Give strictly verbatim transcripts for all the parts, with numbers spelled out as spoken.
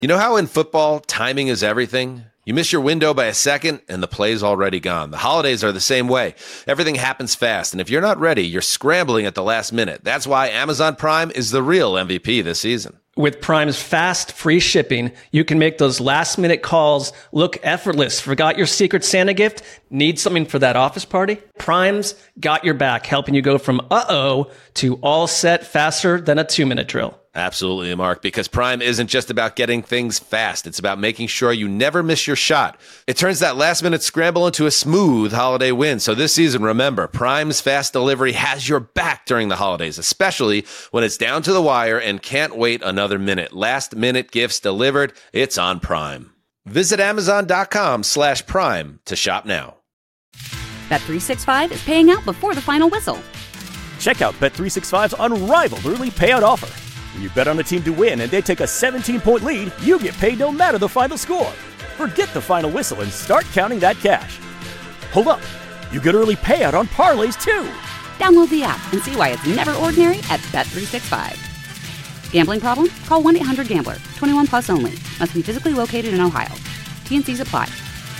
You know how in football, timing is everything? You miss your window by a second, and the play's already gone. The holidays are the same way. Everything happens fast, and if you're not ready, you're scrambling at the last minute. That's why Amazon Prime is the real M V P this season. With Prime's fast, free shipping, you can make those last-minute calls look effortless. Forgot your Secret Santa gift? Need something for that office party? Prime's got your back, helping you go from uh-oh to all set faster than a two-minute drill. Absolutely, Mark, because Prime isn't just about getting things fast. It's about making sure you never miss your shot. It turns that last-minute scramble into a smooth holiday win. So this season, remember, Prime's fast delivery has your back during the holidays, especially when it's down to the wire and can't wait another minute. Last-minute gifts delivered. It's on Prime. Visit Amazon.com slash Prime to shop now. Bet three sixty-five is paying out before the final whistle. Check out Bet three sixty-five's unrivaled early payout offer. When you bet on a team to win and they take a seventeen-point lead, you get paid no matter the final score. Forget the final whistle and start counting that cash. Hold up. You get early payout on parlays, too. Download the app and see why it's never ordinary at Bet three sixty-five. Gambling problem? Call one eight hundred gambler. twenty-one plus only. Must be physically located in Ohio. T and C's apply.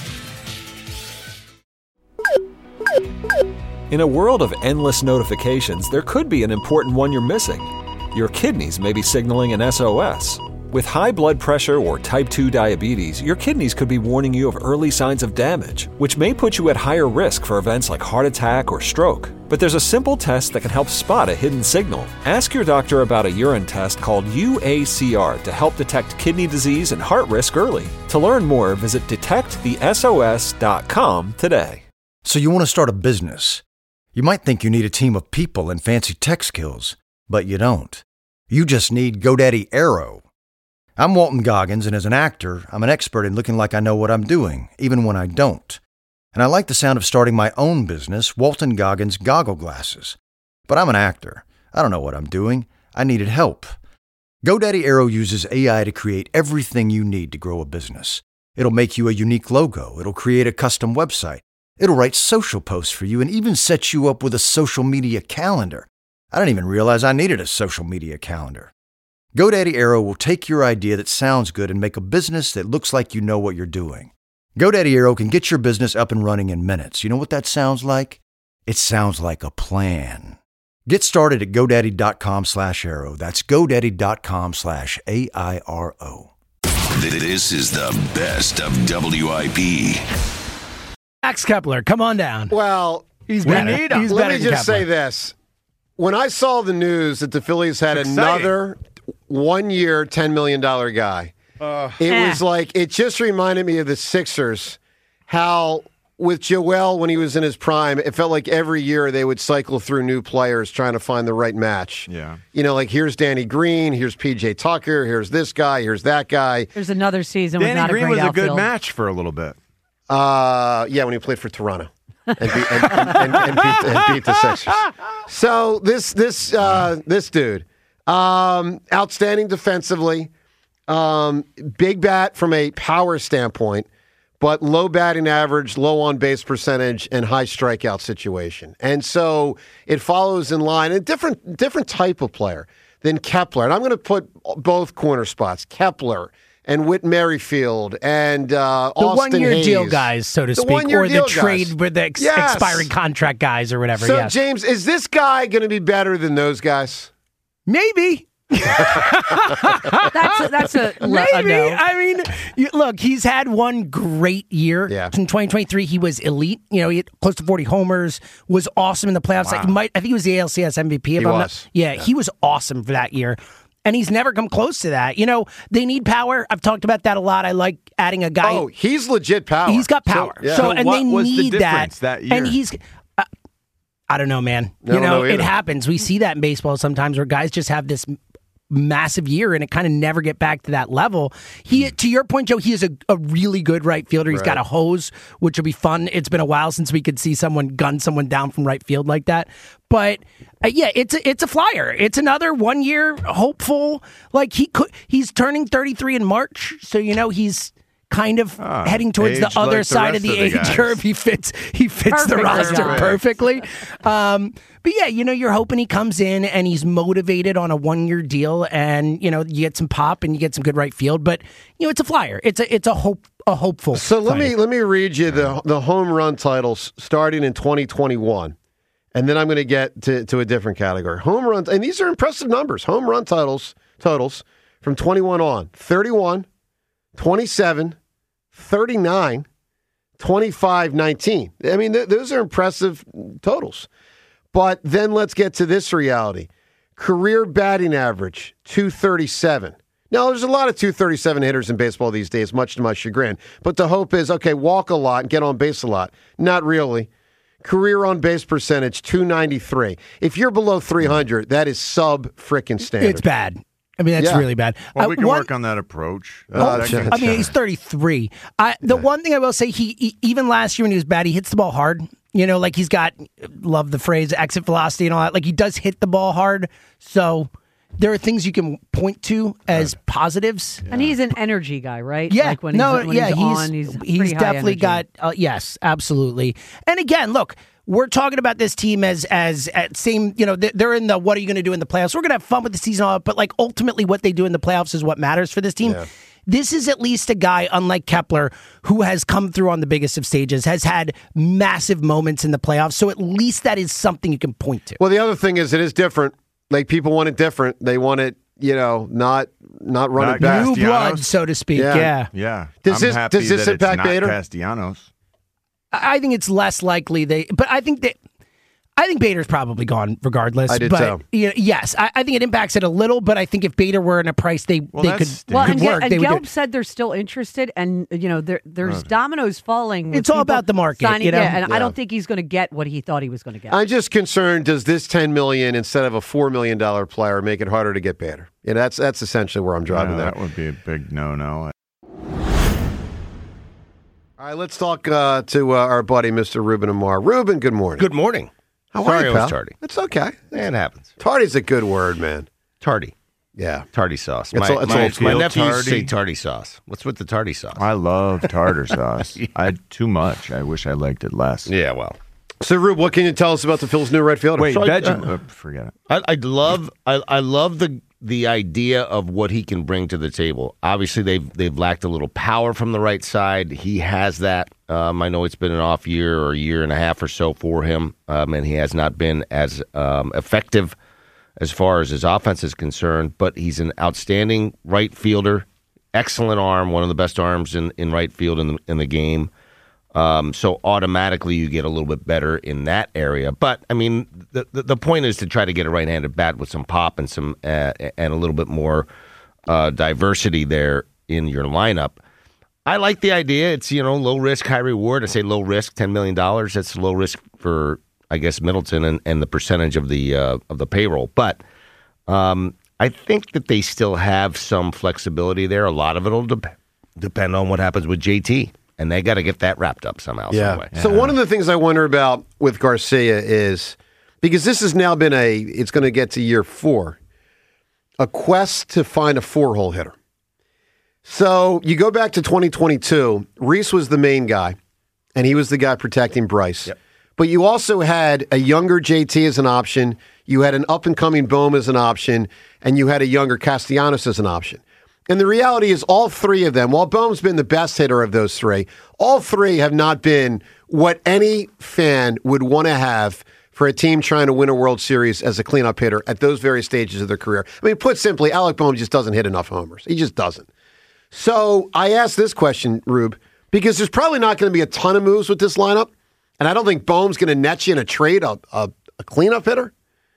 In a world of endless notifications, there could be an important one you're missing. Your kidneys may be signaling an S O S. With high blood pressure or type two diabetes, your kidneys could be warning you of early signs of damage, which may put you at higher risk for events like heart attack or stroke. But there's a simple test that can help spot a hidden signal. Ask your doctor about a urine test called U A C R to help detect kidney disease and heart risk early. To learn more, visit detect the S O S dot com today. So you want to start a business. You might think you need a team of people and fancy tech skills, but you don't. You just need GoDaddy Aero. I'm Walton Goggins, and as an actor, I'm an expert in looking like I know what I'm doing, even when I don't. And I like the sound of starting my own business, Walton Goggins Goggle Glasses. But I'm an actor. I don't know what I'm doing. I needed help. GoDaddy Aero uses A I to create everything you need to grow a business. It'll make you a unique logo. It'll create a custom website. It'll write social posts for you and even set you up with a social media calendar. I didn't even realize I needed a social media calendar. GoDaddy Aero will take your idea that sounds good and make a business that looks like you know what you're doing. GoDaddy Aero can get your business up and running in minutes. You know what that sounds like? It sounds like a plan. Get started at GoDaddy.com slash Aero. That's GoDaddy.com slash A I R O. This is the best of W I P. Max Kepler, come on down. Well, he's we better. need him. He's Let better me than just Kepler. say this. When I saw the news that the Phillies had It's another one-year, ten million dollars guy, Uh, it eh. was like, it just reminded me of the Sixers, how with Joel, when he was in his prime, it felt like every year they would cycle through new players trying to find the right match. Yeah. You know, like here's Danny Green, here's P J Tucker, here's this guy, here's that guy. There's another season with Danny not Green a great was a outfield. good match for a little bit. Uh, yeah, when he played for Toronto. and, beat, and, and, and, beat, and beat the Sixers. So this this uh, this dude, um, outstanding defensively, um, big bat from a power standpoint, but low batting average, low on base percentage, and high strikeout situation. And so it follows in line, a different different type of player than Kepler. And I'm going to put both corner spots, Kepler and Whit Merrifield and uh, The Austin one-year Hayes. deal guys, so to The speak, one-year or the deal trade guys. with the ex- Yes. expiring contract guys or whatever. So, yes. James, is this guy going to be better than those guys? Maybe. That's a, that's a, a Maybe. no. I mean, you, look, he's had one great year. Yeah. In twenty twenty-three, he was elite. You know, he had close to forty homers, was awesome in the playoffs. Wow. Like, he might, I think he was the A L C S M V P. If He I'm was. Not, yeah, Yeah. he was awesome for that year. And he's never come close to that. You know, they need power. I've talked about that a lot. I like adding a guy. Oh, he's legit power. He's got power. So, yeah. So, So and what they was the need difference that year? And he's, uh, I don't know, man. I you don't know, know it either. happens. We see that in baseball sometimes where guys just have this massive year and it kind of never get back to that level. He, to your point, Joe, he is a, a really good right fielder. He's Right. got a hose, which will be fun. It's been a while since we could see someone gun someone down from right field like that. But uh, yeah, it's a, it's a flyer. It's another one year hopeful. Like he could, he's turning thirty-three in March, so you know he's kind of Ah, heading towards the aged other like the side of rest the of the age guys. curve. He fits. He fits the Perfect roster guy. perfectly. Um, but yeah, you know, you're hoping he comes in and he's motivated on a one year deal, and you know, you get some pop and you get some good right field. But you know, it's a flyer. It's a it's a hope a hopeful. So let me signing. let me read you the the home run titles starting in twenty twenty-one, and then I'm going to get to to a different category. Home runs, and these are impressive numbers. Home run titles totals from twenty-one on: thirty-one, twenty-seven, thirty-nine, twenty-five, nineteen. I mean, th- those are impressive totals. But then let's get to this reality. Career batting average, two thirty-seven. Now, there's a lot of two thirty-seven hitters in baseball these days, much to my chagrin. But the hope is, okay, walk a lot and get on base a lot. Not really. Career on base percentage, two ninety-three. If you're below three hundred, that is sub-frickin' standard. It's bad. I mean, that's Yeah. really bad. Well, Uh, we can one- work on that approach. Oh, Uh, that sure. can- I mean, he's thirty-three. I, the one thing I will say, he, he even last year when he was bad, he hits the ball hard. You know, like he's got, love the phrase, exit velocity and all that. Like he does hit the ball hard. So there are things you can point to as positives. And he's an energy guy, right? Yeah, Like when no, he's, when yeah, he's, he's on, he's, he's pretty high definitely energy. got uh, yes, absolutely. And again, look, we're talking about this team as as at same, you know, they're- they're in the what are you going to do in the playoffs? We're going to have fun with the season, all that, but like ultimately, what they do in the playoffs is what matters for this team. Yeah. This is at least a guy, unlike Kepler, who has come through on the biggest of stages, has had massive moments in the playoffs. So at least that is something you can point to. Well, the other thing is it is different. Like people want it different. They want it, you know, not not run Not it back. New Castellanos? blood, so to speak. Yeah. Yeah. Yeah. Does I'm this- happy does this that it's impact not Bader? Castellanos. I I think it's less likely they, but I think that. I think Bader's probably gone regardless. I did but, too. you know, yes, I, I think it impacts it a little, but I think if Bader were in a price they Well, they that could, stinks. Well, could and, Ge- work, and they would do Gelb said they're still interested, and you know, there, there's dominoes falling. with It's all people about the market, signing- you know? yeah, and Yeah. I don't think he's going to get what he thought he was going to get. I'm just concerned. Does this ten million instead of a four million dollar player make it harder to get Bader? Yeah, that's that's essentially where I'm driving Yeah, there. that would be a big no-no. All right, let's talk uh, to uh, our buddy Mister Ruben Amar. Ruben, good morning. Good morning. How Sorry are you, I was pal? tardy. It's okay. It happens. Tardy's a good word, man. Tardy. Yeah. Tardy sauce. It's my, all- it's my, old school. my nephew used to say Tardy. tardy sauce. What's with the tardy sauce? I love tartar sauce. I had too much. I wish I liked it less. yeah, well, So, Rube, what can you tell us about the Phil's new right fielder? Wait, So I- Benjamin. uh, uh, forget it. I, I love I, I love the the idea of what he can bring to the table. Obviously, they've they've lacked a little power from the right side. He has that. Um, I know it's been an off year or a year and a half or so for him, um, and he has not been as um, effective as far as his offense is concerned. But he's an outstanding right fielder, excellent arm, one of the best arms in, in right field in the in the game. Um, so automatically you get a little bit better in that area. But I mean, the the, the point is to try to get a right-handed bat with some pop and some uh, and a little bit more uh, diversity there in your lineup. I like the idea. It's, you know, low risk, high reward. I say low risk, ten million dollars. That's low risk for, I guess, Middleton and, and the percentage of the uh, of the payroll. But um, I think that they still have some flexibility there. A lot of it will de- depend on what happens with J T. And they got to get that wrapped up somehow, some way. So one of the things I wonder about with Garcia is, because this has now been a, it's going to get to year four, a quest to find a four-hole hitter. So you go back to twenty twenty-two, Reese was the main guy, and he was the guy protecting Bryce. Yep. But you also had a younger J T as an option, you had an up-and-coming Bohm as an option, and you had a younger Castellanos as an option. And the reality is all three of them, while Bohm's been the best hitter of those three, all three have not been what any fan would want to have for a team trying to win a World Series as a cleanup hitter at those various stages of their career. I mean, put simply, Alec Bohm just doesn't hit enough homers. He just doesn't. So I asked this question, Rube, because there's probably not going to be a ton of moves with this lineup, and I don't think Bohm's going to net you in a trade a, a, a cleanup hitter.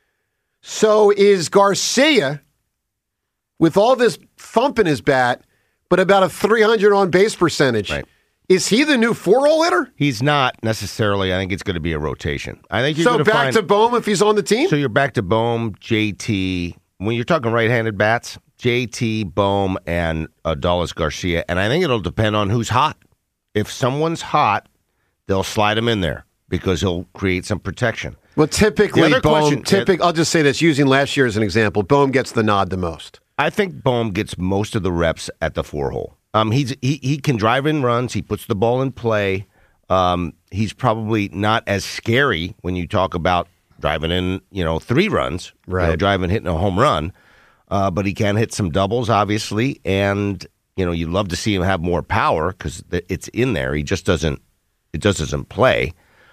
So is Garcia, with all this thump in his bat, but about a three hundred on base percentage, Right. is he the new four-hole hitter? He's not necessarily. I think it's going to be a rotation. I think you're So going to back find, to Bohm if he's on the team? So you're back to Bohm, J T. When you're talking right-handed bats, J T, Bohm, and Adolis Garcia. And I think it'll depend on who's hot. If someone's hot, they'll slide him in there because he'll create some protection. Well, typically, The other Bohm, question- typic, I'll just say this, using last year as an example, Bohm gets the nod the most. I think Bohm gets most of the reps at the four hole. Um, he's he he can drive in runs. He puts the ball in play. Um, he's probably not as scary when you talk about driving in, you know, three runs, right? You know, driving, hitting a home run. Uh, but he can hit some doubles, obviously, and you know, you'd love to see him have more power because it's in there. He just doesn't. It just doesn't play.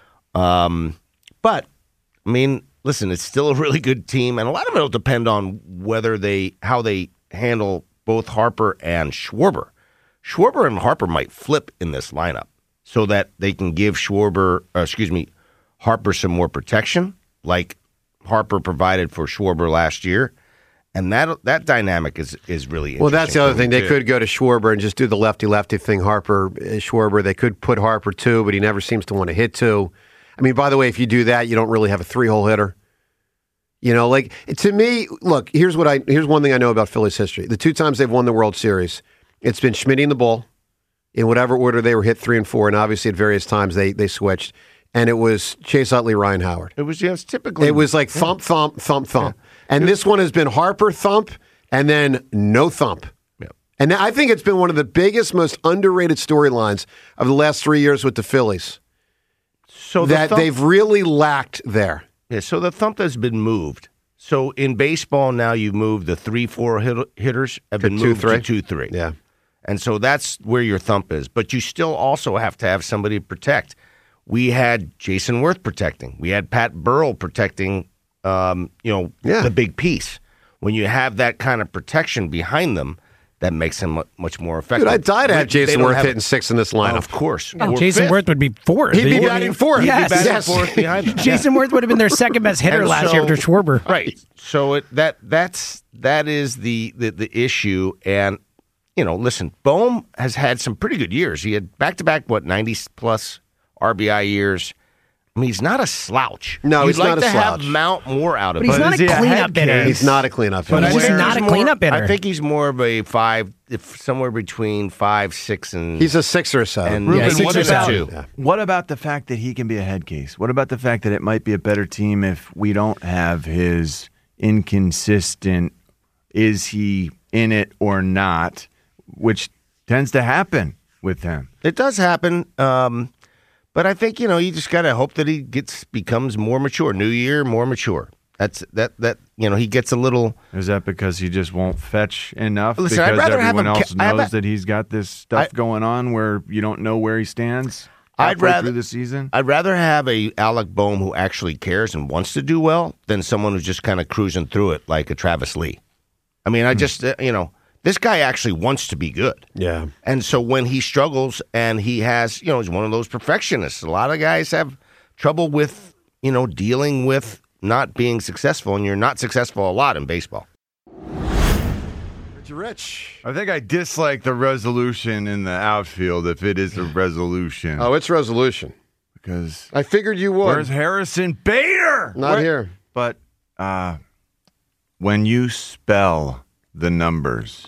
Um, but I mean, listen, it's still a really good team, and a lot of it will depend on whether they how they handle both Harper and Schwarber. Schwarber and Harper might flip in this lineup so that they can give Schwarber, uh, excuse me, Harper some more protection, like Harper provided for Schwarber last year. And that that dynamic is, is really interesting. Well, that's the other thing. They too. could go to Schwarber and just do the lefty-lefty thing, Harper, uh, Schwarber. They could put Harper two, but he never seems to want to hit two. I mean, by the way, if you do that, you don't really have a three-hole hitter. You know, like, to me, look, here's what I here's one thing I know about Phillies history. The two times they've won the World Series, it's been Schmitting the ball in whatever order they were hit three and four, and obviously at various times they they switched. And it was Chase Utley, Ryan Howard. It was just typically. It was like thump, thump, thump, thump. Yeah. And this one has been Harper thump and then no thump. Yeah. And I think it's been one of the biggest, most underrated storylines of the last three years with the Phillies. So the that thump, they've really lacked there. Yeah, so the thump has been moved. So in baseball now, you move the three, four hit, hitters have to been two, moved three. to two, three. Yeah. And so that's where your thump is. But you still also have to have somebody to protect. We had Jason Worth protecting. We had Pat Burrell protecting, um, you know, yeah. the big piece. When you have that kind of protection behind them, that makes them much more effective. Dude, I'd die to have Jason Worth have, hitting six in this lineup. Oh, of course. Oh, Jason fifth. Worth would be fourth. He'd be He- batting fourth. Yes. He'd be batting Yes. fourth behind them. Jason Worth would have been their second best hitter And last so- year after Schwarber. Right. So it, that that's that is the, the the issue. And you know, listen, Bohm has had some pretty good years. He had back to back what ninety plus R B I years. I mean, he's not a slouch. No, You'd he's like not a to slouch. have Mount more out of But him. he's not is a he a cleanup head hitter. case? He's not a cleanup But hitter. I He's think not a more- cleanup hitter. I think he's more of a five, if somewhere between five, six, and He's a six or so. and Ruben, yeah, six what or six about, two. Yeah. what about the fact that he can be a head case? What about the fact that it might be a better team if we don't have his inconsistent, is he in it or not, which tends to happen with him. It does happen, um, but I think you know you just got to hope that he gets becomes more mature. New year, more mature. That's that that you know he gets a little. Is that because he just won't fetch enough? Listen, I'd because rather have everyone him else ca- I have knows a- that he's got this stuff I- going on where you don't know where he stands I'd halfway rather through the season. I'd rather have a Alec Boehm who actually cares and wants to do well than someone who's just kind of cruising through it like a Travis Lee. I mean, I just uh, you know this guy actually wants to be good. Yeah. And so when he struggles and he has, you know, he's one of those perfectionists. A lot of guys have trouble with, you know, dealing with not being successful, and you're not successful a lot in baseball. Richie Rich. I think I dislike the resolution in the outfield if it is a resolution. Oh, it's resolution. Because I figured you would. where's Harrison Bader? Not Where- here. But uh, when you spell the numbers,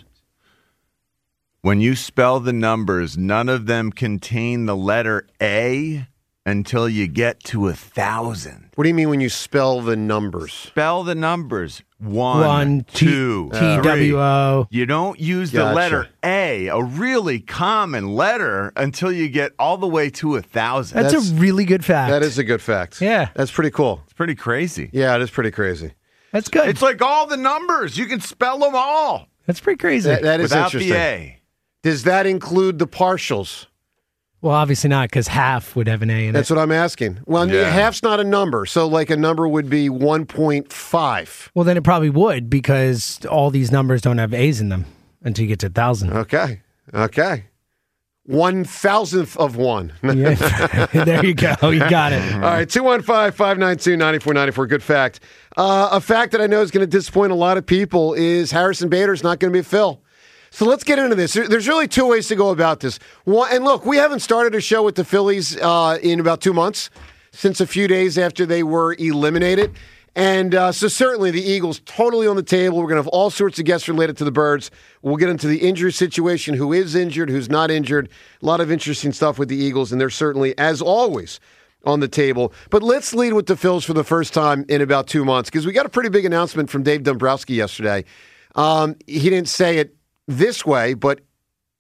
when you spell the numbers, none of them contain the letter A until you get to a thousand. What do you mean when you spell the numbers? Spell the numbers. One, One, T- two, T three. W O. You don't use the Gotcha. letter A, a really common letter, until you get all the way to a thousand. That's, That's- a really good fact. That is a good fact. Yeah. That's pretty cool. It's pretty crazy. Yeah, it is pretty crazy. That's good. It's like all the numbers. You can spell them all That's pretty crazy. That, that is without interesting. the A. Does that include the partials? well, obviously not, because half would have an A in That's it. what I'm asking. Well, Yeah. half's not a number. So, like, a number would be one point five. Well, then it probably would, because all these numbers don't have A's in them until you get to a thousand. Okay. Okay. One thousandth of one. Yeah. There you go. You got it. All right, two one five, five nine two, nine four nine four. Good fact. Uh, a fact that I know is going to disappoint a lot of people is Harrison Bader's not going to be a Phil. So let's get into this. There- There's really two ways to go about this. One, and look, we haven't started a show with the Phillies uh, in about two months, since a few days after they were eliminated. And uh, so certainly the Eagles totally on the table. We're going to have all sorts of guests related to the Birds. We'll get into the injury situation, who is injured, who's not injured. A lot of interesting stuff with the Eagles, and they're certainly, as always, on the table. But let's lead with the Phils for the first time in about two months, because we got a pretty big announcement from Dave Dombrowski yesterday. Um, he didn't say it this way, but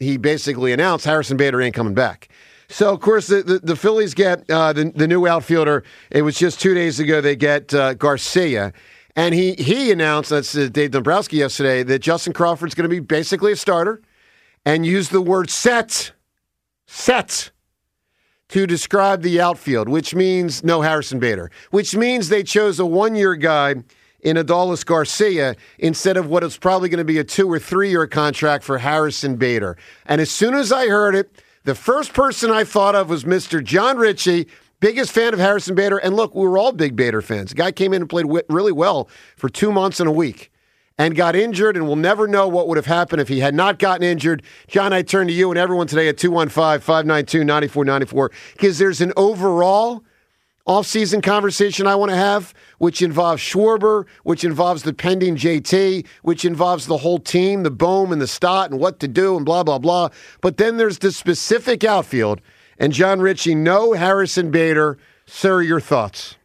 he basically announced Harrison Bader ain't coming back. So, of course, the, the, the Phillies get uh, the, the new outfielder. It was just two days ago they get uh, Garcia. And he, he announced, that's uh, Dave Dombrowski yesterday, that Justin Crawford's going to be basically a starter and use the word set, set, to describe the outfield, which means no Harrison Bader, which means they chose a one-year guy in Adolis Garcia instead of what is probably going to be a two- or three-year contract for Harrison Bader. And as soon as I heard it, the first person I thought of was Mister John Ritchie, biggest fan of Harrison Bader. And look, we were all big Bader fans. The guy came in and played w- really well for two months and a week and got injured, and we'll never know what would have happened if he had not gotten injured. John, I turn to you and everyone today at two one five, five nine two, nine four nine four because there's an overall offseason conversation I want to have, which involves Schwarber, which involves the pending J T, which involves the whole team, the Bohm and the Stott and what to do and blah, blah, blah. But then there's the specific outfield. And John Ritchie, no Harrison Bader. Sir, your thoughts?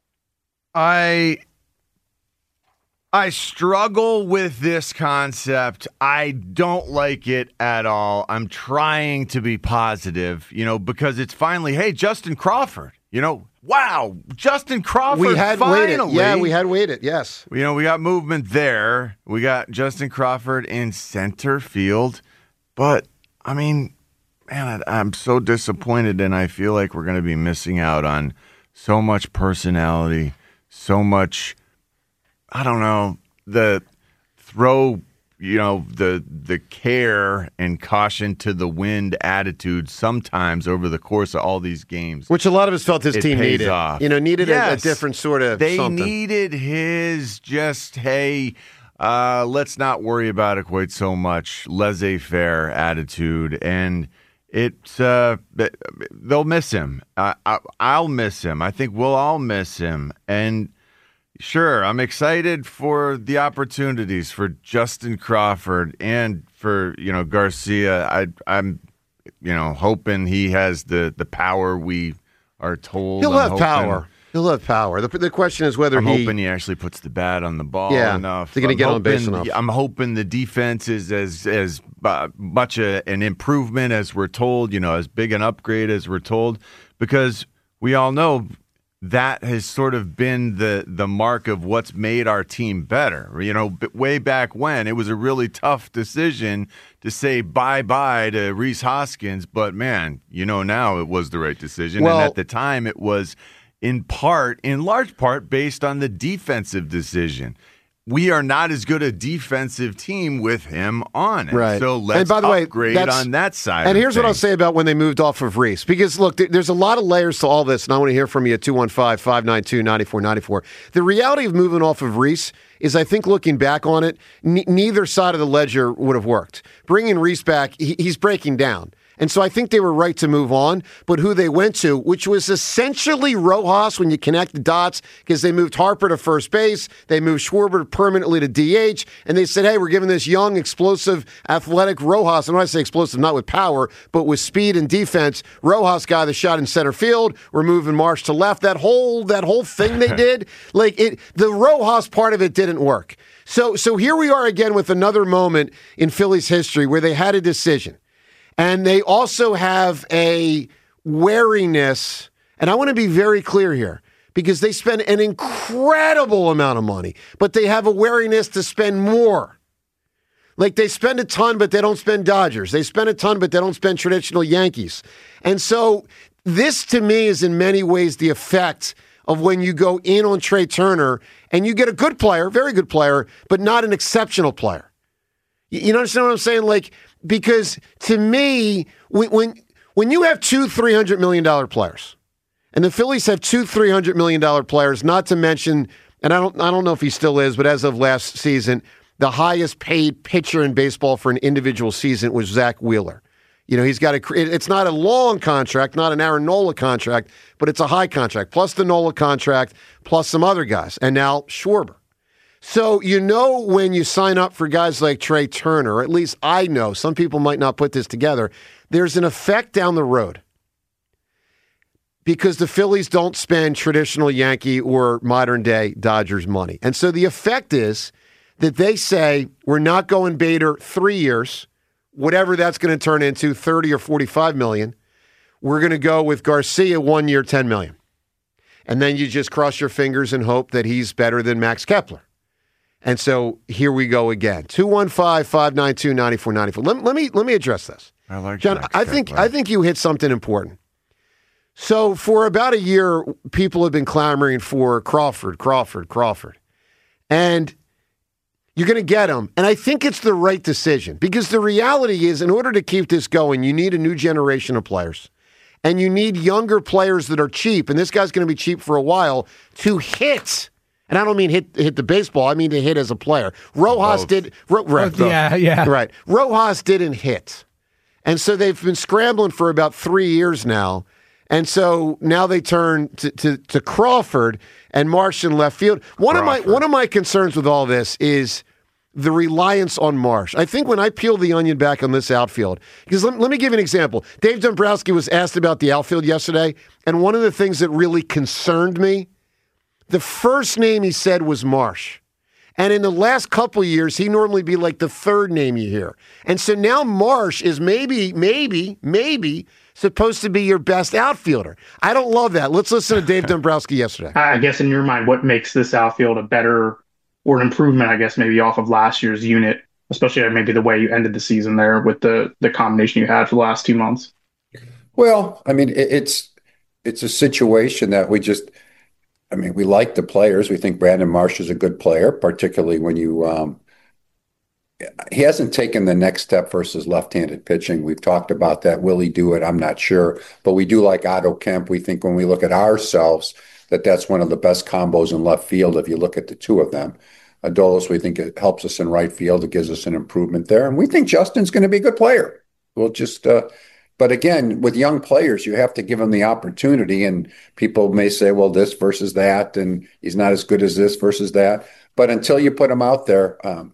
I I struggle with this concept. I don't like it at all. I'm trying to be positive, you know, because it's finally, hey, Justin Crawford, you know, wow, Justin Crawford We had finally. waited. Yeah, we had waited, yes. You know, we got movement there. We got Justin Crawford in center field. But, I mean, man, I, I'm so disappointed, and I feel like we're going to be missing out on so much personality, so much, I don't know, the throw, you know, the the care and caution to the wind attitude sometimes over the course of all these games. Which a lot of us felt his it team pays needed. Off. You know, needed yes, a, a different sort of They something. needed his just, hey, uh, let's not worry about it quite so much, laissez-faire attitude. And it's uh, they'll miss him. I, I, I'll miss him. I think we'll all miss him. And sure, I'm excited for the opportunities for Justin Crawford and for, you know, Garcia. I, I'm, you know, hoping he has the, the power we are told. He'll I'm have hoping, power. He'll have power. The, the question is whether I'm he... hoping he actually puts the bat on the ball Yeah, enough. they're gonna I'm get on base hoping- enough. I'm hoping the defense is as as uh, much a, an improvement as we're told, you know, as big an upgrade as we're told, because we all know that has sort of been the the mark of what's made our team better. You know, b- way back when, it was a really tough decision to say bye-bye to Rhys Hoskins, but man, you know, now it was the right decision. Well- and at the time, it was in part, in large part, based on the defensive decision. We are not as good a defensive team with him on it. Right. So let's and by the way, upgrade that's- on that side. And of here's what I'll things. say about when they moved off of Reese. Because, look, there- there's a lot of layers to all this, and I want to hear from you at two one five, five nine two, nine four nine four. The reality of moving off of Reese is, I think, looking back on it, n- neither side of the ledger would have worked. Bringing Reese back, he- he's breaking down. And so I think they were right to move on. But who they went to, which was essentially Rojas when you connect the dots, because they moved Harper to first base, they moved Schwarber permanently to D H, and they said, hey, we're giving this young, explosive, athletic Rojas, and when I say explosive, not with power, but with speed and defense, Rojas guy that shot in center field, we're moving Marsh to left. That whole that whole thing they did, like it, the Rojas part of it didn't work. So so here we are again with another moment in Phillies history where they had a decision. And they also have a wariness, and I want to be very clear here, because they spend an incredible amount of money, but they have a wariness to spend more. Like they spend a ton, but they don't spend Dodgers. They spend a ton, but they don't spend traditional Yankees. And so this, to me, is in many ways the effect of when you go in on Trey Turner and you get a good player, very good player, but not an exceptional player. You understand what I'm saying? Like, because to me, when when, when you have two three hundred million dollars players, and the Phillies have two three hundred million dollars players, not to mention, and I don't I don't know if he still is, but as of last season, the highest paid pitcher in baseball for an individual season was Zach Wheeler. You know, he's got a, it's not a long contract, not an Aaron Nola contract, but it's a high contract, plus the Nola contract, plus some other guys, and now Schwarber. So you know when you sign up for guys like Trey Turner, or at least I know, some people might not put this together, there's an effect down the road. Because the Phillies don't spend traditional Yankee or modern-day Dodgers money. And so the effect is that they say, we're not going Bader three years, whatever that's going to turn into, thirty or forty-five million, we're going to go with Garcia one year, ten million. And then you just cross your fingers and hope that he's better than Max Kepler. And so here we go again. two one five, five nine two, nine four nine four. Let, let me let me address this. I like John, Max I think Kepler. I think you hit something important. So for about a year, people have been clamoring for Crawford, Crawford, Crawford. And you're going to get him. And I think it's the right decision because the reality is in order to keep this going, you need a new generation of players. And you need younger players that are cheap, and this guy's going to be cheap for a while, to hit. And I don't mean hit hit the baseball. I mean to hit as a player. Rojas Both. did. Ro, right, Both, yeah, yeah. Right. Rojas didn't hit. And so they've been scrambling for about three years now. And so now they turn to, to, to Crawford and Marsh in left field. One Crawford. of my one of my concerns with all this is the reliance on Marsh. I think when I peel the onion back on this outfield, because let, let me give you an example. Dave Dombrowski was asked about the outfield yesterday, and one of the things that really concerned me, the first name he said was Marsh. And in the last couple of years, he normally be like the third name you hear. And so now Marsh is maybe, maybe, maybe supposed to be your best outfielder. I don't love that. Let's listen to Dave Dombrowski yesterday. I guess in your mind, what makes this outfield a better or an improvement, I guess, maybe off of last year's unit, especially maybe the way you ended the season there with the the combination you had for the last two months? Well, I mean, it, it's it's a situation that we just, I mean, we like the players. We think Brandon Marsh is a good player, particularly when you, um, he hasn't taken the next step versus left-handed pitching. We've talked about that. Will he do it? I'm not sure. But we do like Otto Kemp. We think when we look at ourselves that that's one of the best combos in left field if you look at the two of them. Adolis, we think it helps us in right field. It gives us an improvement there. And we think Justin's going to be a good player. We'll just, uh, but again, with young players, you have to give them the opportunity. And people may say, well, this versus that, and he's not as good as this versus that. But until you put him out there, um,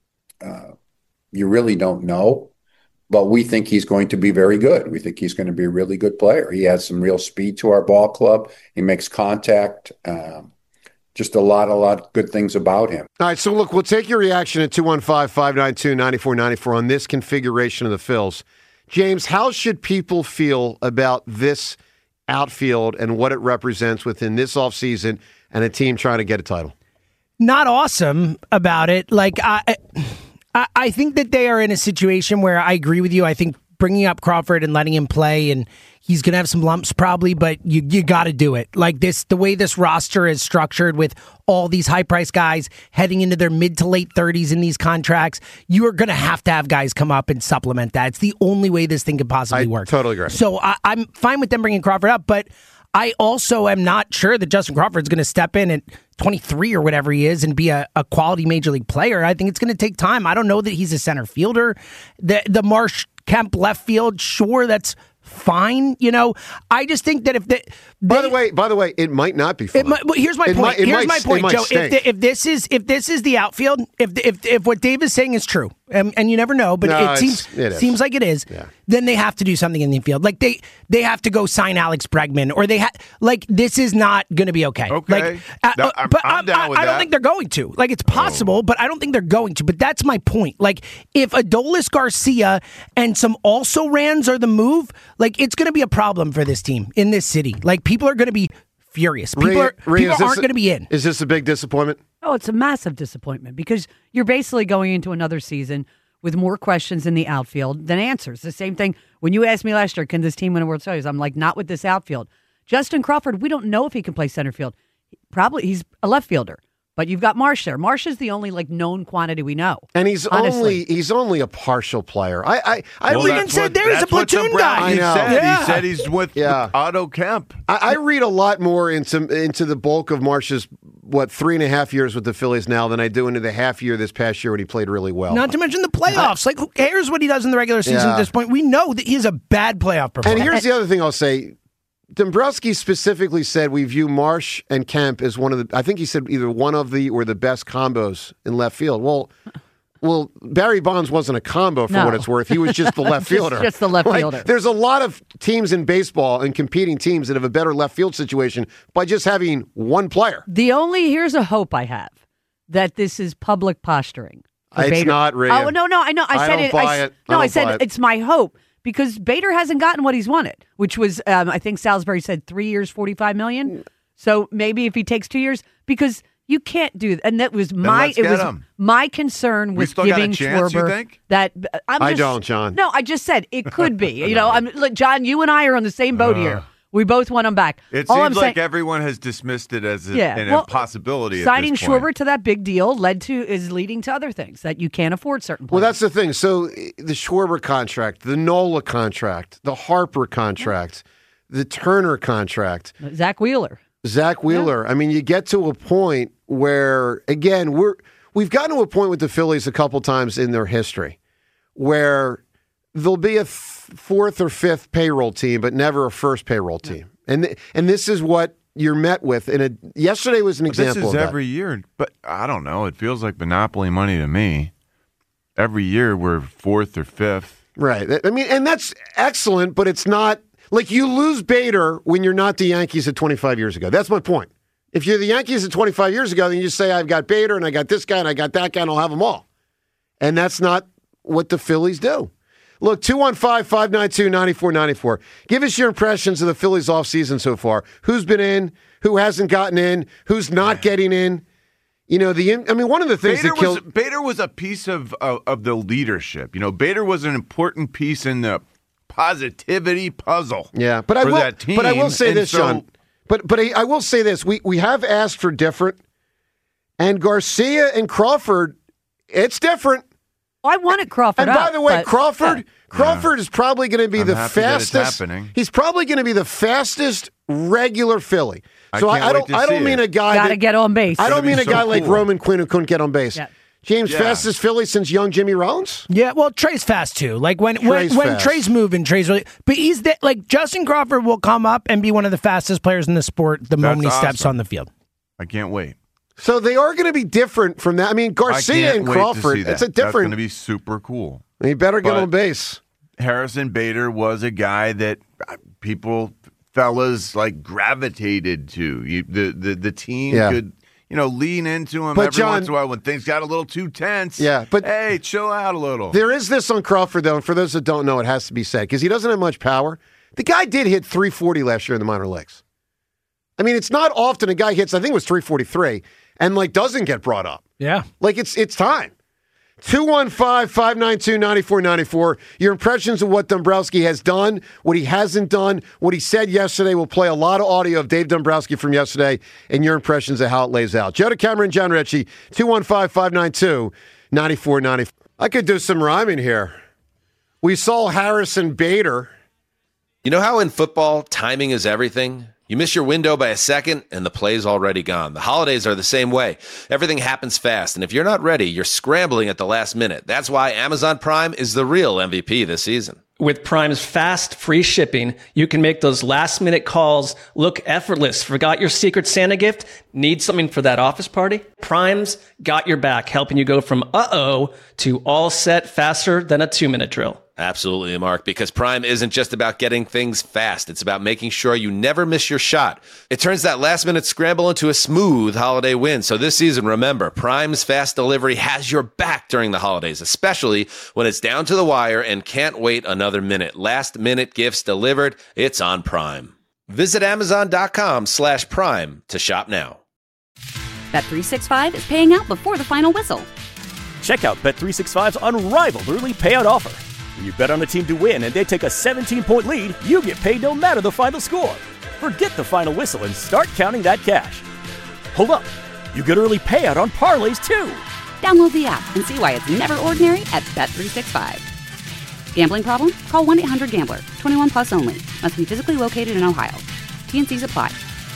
uh, you really don't know. But we think he's going to be very good. We think he's going to be a really good player. He has some real speed to our ball club. He makes contact. Um, Just a lot, a lot of good things about him. All right, so look, we'll take your reaction at two one five, five nine two, nine four nine four on this configuration of the Phils. James, how should people feel about this outfield and what it represents within this offseason and a team trying to get a title? Not awesome about it. Like, I, I, I think that they are in a situation where I agree with you. I think bringing up Crawford and letting him play, and he's going to have some lumps probably, but you you got to do it. Like this, the way this roster is structured with all these high-priced guys heading into their mid to late thirties in these contracts, you are going to have to have guys come up and supplement that. It's the only way this thing could possibly I work. Totally agree. So I, I'm fine with them bringing Crawford up, but I also am not sure that Justin Crawford's going to step in at twenty-three or whatever he is and be a, a quality major league player. I think it's going to take time. I don't know that he's a center fielder. The the Marsh Kemp left field, sure, that's fine. You know, I just think that if the, they, by the way, by the way, it might not be fine. It might, well, here's my It point. might- it here's might- my point, it might Joe. If, stink. the, if this is if this is the outfield, if if if what Dave is saying is true, and, and you never know, but No, it it's- seems it is. seems like it is. Yeah. Then they have to do something in the infield. Like they they have to go sign Alex Bregman, or they ha- like this is not going to be okay. Okay. Like, uh, No, I'm- but I'm I- down I, with I don't that. think they're going to. Like it's possible, but I don't think they're going to. But that's my point. Like if Adolis Garcia and some also rans are the move, like it's going to be a problem for this team in this city. Like people are going to be furious. People, Rhea- are, Rhea, people is this aren't a- going to be in. Is this a big disappointment? Oh, it's a massive disappointment because you're basically going into another season with more questions in the outfield than answers. The same thing when you asked me last year, can this team win a World Series? I'm like, not with this outfield. Justin Crawford, we don't know if he can play center field. Probably he's a left fielder, but you've got Marsh there. Marsh is the only like known quantity we know. And he's honestly. only he's only a partial player. I I, I Well, read, that's what- that's what Dombrowski I know. said. Yeah. He said he's with Yeah. Otto Kemp. I, I read a lot more into into the bulk of Marsh's what three and a half years with the Phillies now than I do into the half year this past year when he played really well. Not to mention the playoffs. Like, who cares what he does in the regular season Yeah. at this point? We know that he's a bad playoff performer. And here's the other thing I'll say. Dombrowski specifically said we view Marsh and Kemp as one of the, I think he said either one of the or the best combos in left field. Well, well, Barry Bonds wasn't a combo for No. what it's worth. He was just the left Just- fielder. just the left Like, fielder. There's a lot of teams in baseball and competing teams that have a better left field situation by just having one player. The only here's a hope I have that this is public posturing. for It's Bader. not, Rhea. Oh no, no, I know. I, I said don't it. buy I, s- it. I No, I, don't said buy it. it's my hope because Bader hasn't gotten what he's wanted, which was um, I think Salisbury said three years, forty-five million. So maybe if he takes two years, because you can't do that. And that was my let's it get was him. my concern We with still got a giving chance, you Schwarber think? that. I'm I just, don't, John. No, I just said it could be. You know, I'm like John. You and I are on the same boat here. We both want him back. It All seems I'm like saying, everyone has dismissed it as a, Yeah, an well, impossibility. at signing this point. Schwarber to that big deal led to is leading to other things that you can't afford certain Well, players. that's the thing. So the Schwarber contract, the Nola contract, the Harper contract, the Turner contract, Zach Wheeler. Zach Wheeler. I mean, you get to a point where, again, we're we've gotten to a point with the Phillies a couple times in their history where there'll be a th- fourth or fifth payroll team, but never a first payroll team, and th- and this is what you're met with. In a yesterday was an But example This is of that. every year, but I don't know. It feels like monopoly money to me. Every year we're fourth or fifth. Right. I mean, and that's excellent, but it's not like you lose Bader when you're not the Yankees at twenty-five years ago. That's my point. If you're the Yankees at twenty-five years ago, then you just say, I've got Bader and I got this guy and I got that guy and I'll have them all. And that's not what the Phillies do. Look, two one five, five nine two, nine four nine four. Give us your impressions of the Phillies offseason so far. Who's been in? Who hasn't gotten in? Who's not getting in? You know, the I mean, one of the things Bader that killed was, Bader was a piece of, of of the leadership. You know, Bader was an important piece in the positivity puzzle. Yeah, but I for will. that team. But I will say And this, so- John. But but I, I will say this: we we have asked for different, and Garcia and Crawford, it's different. I wanted Crawford. And by up, the way, but- Crawford Crawford is probably going to be I'm the happy that it's fastest. happening. He's probably going to be the fastest regular Philly. I So I, can't I wait don't to I don't see mean it. a guy Gotta that, get on base. I It's don't gonna mean be a so guy like cool. Roman Quinn who couldn't get on base. Yeah. James, Yeah. fastest Philly since young Jimmy Rollins. Yeah, well, Trey's fast too. Like when Trey's when, when fast. Trey's moving, Trey's really. But he's the, like Justin Crawford will come up and be one of the fastest players in the sport the moment he That's steps awesome. on the field. I can't wait. So they are going to be different from that. I mean, I Garcia can't and wait to Crawford. see that. It's a That's going different. to be super cool. He better get But- on base. Harrison Bader was a guy that uh, people, fellas, like gravitated to. You, the, the the team Yeah. could, you know, lean into him But every John- once in a while when things got a little too tense. Yeah, but- hey, chill out a little. There is this on Crawford, though, and for those that don't know, it has to be said, because he doesn't have much power. The guy did hit three forty last year in the minor leagues. I mean, it's not often a guy hits, I think it was three forty-three, and, like, doesn't get brought up. Yeah. Like, it's it's time. two one five, five nine two, nine four nine four. Your impressions of what Dombrowski has done, what he hasn't done, what he said yesterday. We'll play a lot of audio of Dave Dombrowski from yesterday and your impressions of how it lays out. Joe DeCamera, John Ritchie, two one five, five nine two, nine four nine four. I could do some rhyming here. We saw Harrison Bader. You know how in football, timing is everything? You miss your window by a second, and the play's already gone. The holidays are the same way. Everything happens fast, and if you're not ready, you're scrambling at the last minute. That's why Amazon Prime is the real M V P this season. With Prime's fast, free shipping, you can make those last-minute calls look effortless. Forgot your Secret Santa gift? Need something for that office party? Prime's got your back, helping you go from uh-oh to all set faster than a two-minute drill. Absolutely, Mark, because Prime isn't just about getting things fast. It's about making sure you never miss your shot. It turns that last-minute scramble into a smooth holiday win. So this season, remember, Prime's fast delivery has your back during the holidays, especially when it's down to the wire and can't wait another minute. Last-minute gifts delivered, it's on Prime. Visit Amazon.com slash Prime to shop now. Bet three sixty-five is paying out before the final whistle. Check out Bet three sixty-five's unrivaled early payout offer. When you bet on a team to win and they take a seventeen-point lead, you get paid no matter the final score. Forget the final whistle and start counting that cash. Hold up. You get early payout on parlays, too. Download the app and see why it's never ordinary at Bet three sixty-five. Gambling problem? Call one eight hundred gambler. twenty-one plus only. Must be physically located in Ohio. T N Cs apply.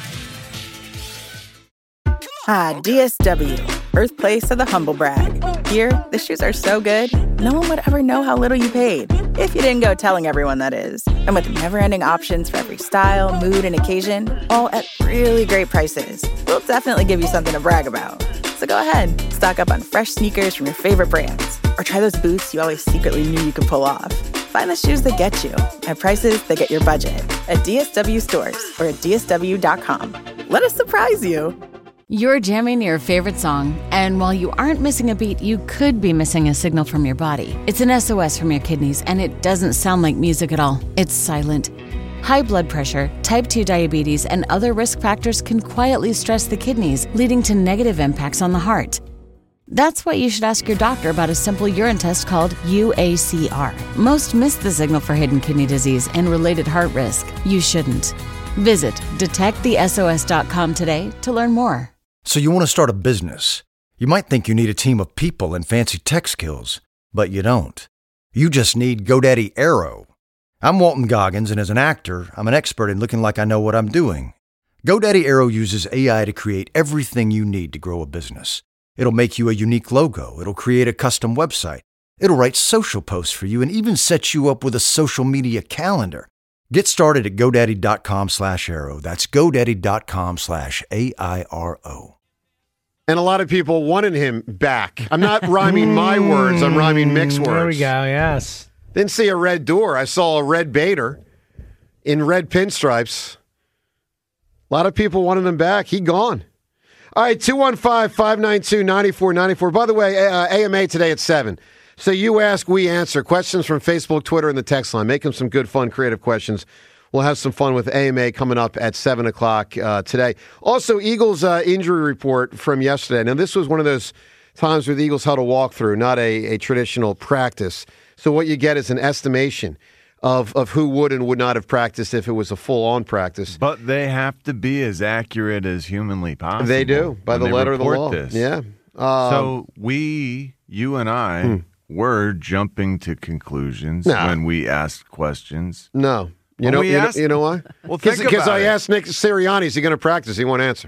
Ah, D S W, birthplace of the humble brag. Here, the shoes are so good, no one would ever know how little you paid. If you didn't go telling everyone, that is. And with never-ending options for every style, mood, and occasion, all at really great prices, we'll definitely give you something to brag about. So go ahead, stock up on fresh sneakers from your favorite brands, or try those boots you always secretly knew you could pull off. Find the shoes that get you at prices that get your budget at D S W stores or at D S W dot com. Let us surprise you. You're jamming your favorite song, and while you aren't missing a beat, you could be missing a signal from your body. It's an S O S from your kidneys, and it doesn't sound like music at all. It's silent. High blood pressure, type two diabetes, and other risk factors can quietly stress the kidneys, leading to negative impacts on the heart. That's why you should ask your doctor about a simple urine test called U A C R. Most miss the signal for hidden kidney disease and related heart risk. You shouldn't. Visit detect the S O S dot com today to learn more. So you want to start a business. You might think you need a team of people and fancy tech skills, but you don't. You just need GoDaddy Aero. I'm Walton Goggins, and as an actor, I'm an expert in looking like I know what I'm doing. GoDaddy Aero uses A I to create everything you need to grow a business. It'll make you a unique logo. It'll create a custom website. It'll write social posts for you and even set you up with a social media calendar. Get started at GoDaddy.com slash Aero. That's GoDaddy.com slash A I R O. And a lot of people wanted him back. I'm not rhyming my words. I'm rhyming Mick's words. There we go, yes. Didn't see a red door. I saw a red Bader in red pinstripes. A lot of people wanted him back. He gone. All right, two one five, five nine two, nine four nine four. By the way, uh, A M A today at seven. So you ask, we answer. Questions from Facebook, Twitter, and the text line. Make them some good, fun, creative questions. We'll have some fun with A M A coming up at seven o'clock uh, today. Also, Eagles uh, injury report from yesterday. Now, this was one of those times where the Eagles held a walkthrough, not a, a traditional practice. So what you get is an estimation of, of who would and would not have practiced if it was a full-on practice. But they have to be as accurate as humanly possible. They do, by the letter of the law. This. Yeah. Um, so we, you and I, hmm. were jumping to conclusions no. when we asked questions. No. You know, you know, you know why? Well, think Because about I it. asked Nick Sirianni, is he going to practice? He won't answer.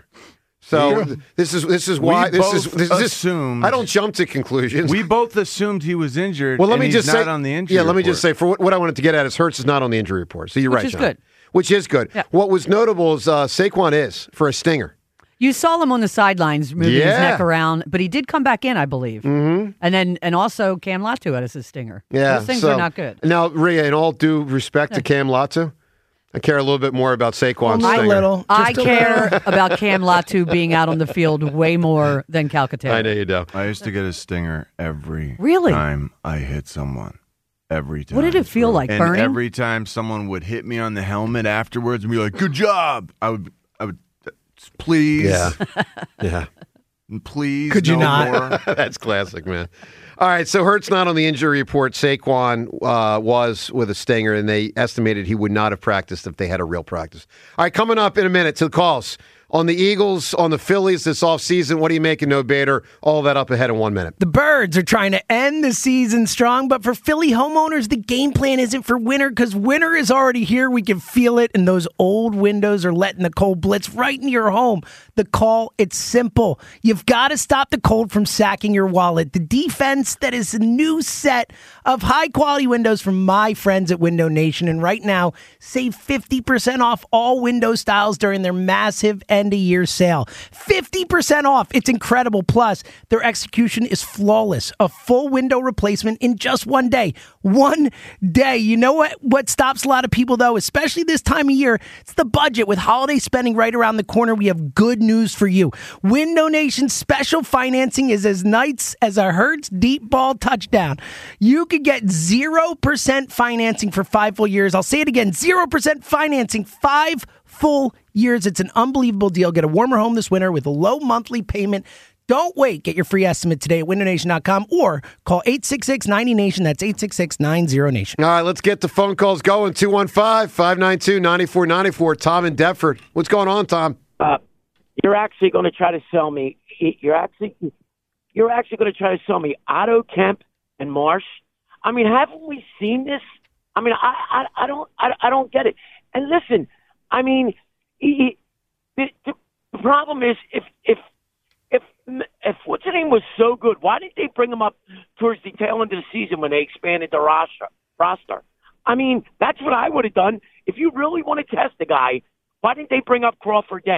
So Yeah. this is this is why We this is both this is assumed- I don't jump to conclusions. We both assumed he was injured. well, let and me he's just not say on the injury Yeah, let me just report. say for what, what I wanted to get at is Hurts is not on the injury report. So you're Which right, is John. good. Which is good. Yeah. What was notable is uh, Saquon is for a stinger. You saw him on the sidelines moving his Yeah. neck around, but he did come back in, I believe. Mm-hmm. And then, and also Cam Latu had as his stinger. Yeah, Those things so, are not good. Now, Rhea, in all due respect to Cam Latu, I care a little bit more about Saquon's Only a stinger. little. I Just a care little. about Cam Latu being out on the field way more than Calcaterra. I know you do. I used to get a stinger every Really? time I hit someone. Every time. What did it feel like, and burning? every time someone would hit me on the helmet afterwards and be like, "Good job," I would, I would, please, Yeah. Yeah. please. Could you no not? more." That's classic, man. All right, so Hurts not on the injury report. Saquon uh, was with a stinger, and they estimated he would not have practiced if they had a real practice. All right, coming up in a minute to the calls. On the Eagles, on the Phillies this offseason, what are you making, No Bader? All that up ahead in one minute. The Birds are trying to end the season strong, but for Philly homeowners, the game plan isn't for winter because winter is already here. We can feel it, and those old windows are letting the cold blitz right into your home. The call, it's simple. You've got to stop the cold from sacking your wallet. The defense, that is a new set of high-quality windows from my friends at Window Nation, and right now, save fifty percent off all window styles during their massive end-of-year sale. fifty percent off. It's incredible. Plus, their execution is flawless. A full window replacement in just one day. One day. You know what, what stops a lot of people, though, especially this time of year? It's the budget. With holiday spending right around the corner, we have good news for you. Window Nation's special financing is as nice as a Hurts deep ball touchdown. You could get zero percent financing for five full years. I'll say it again, zero percent financing, five full years. It's an unbelievable deal. Get a warmer home this winter with a low monthly payment. Don't wait. Get your free estimate today at window nation dot com or call eight six six, nine zero nation. That's eight six six, nine zero nation. All right, let's get the phone calls going. two one five, five nine two, nine four nine four. Tom in Deptford. What's going on, Tom? Uh, you're actually going to try to sell me. You're actually, you're actually going to try to sell me Otto, Kemp, and Marsh. I mean, haven't we seen this? I mean, I, I, I don't, I, I don't get it. And listen, I mean, he, the, the problem is if, if, if, if what's his name was so good, why didn't they bring him up towards the tail end of the season when they expanded the roster? Roster. I mean, that's what I would have done. If you really want to test the guy, why didn't they bring up Crawford then?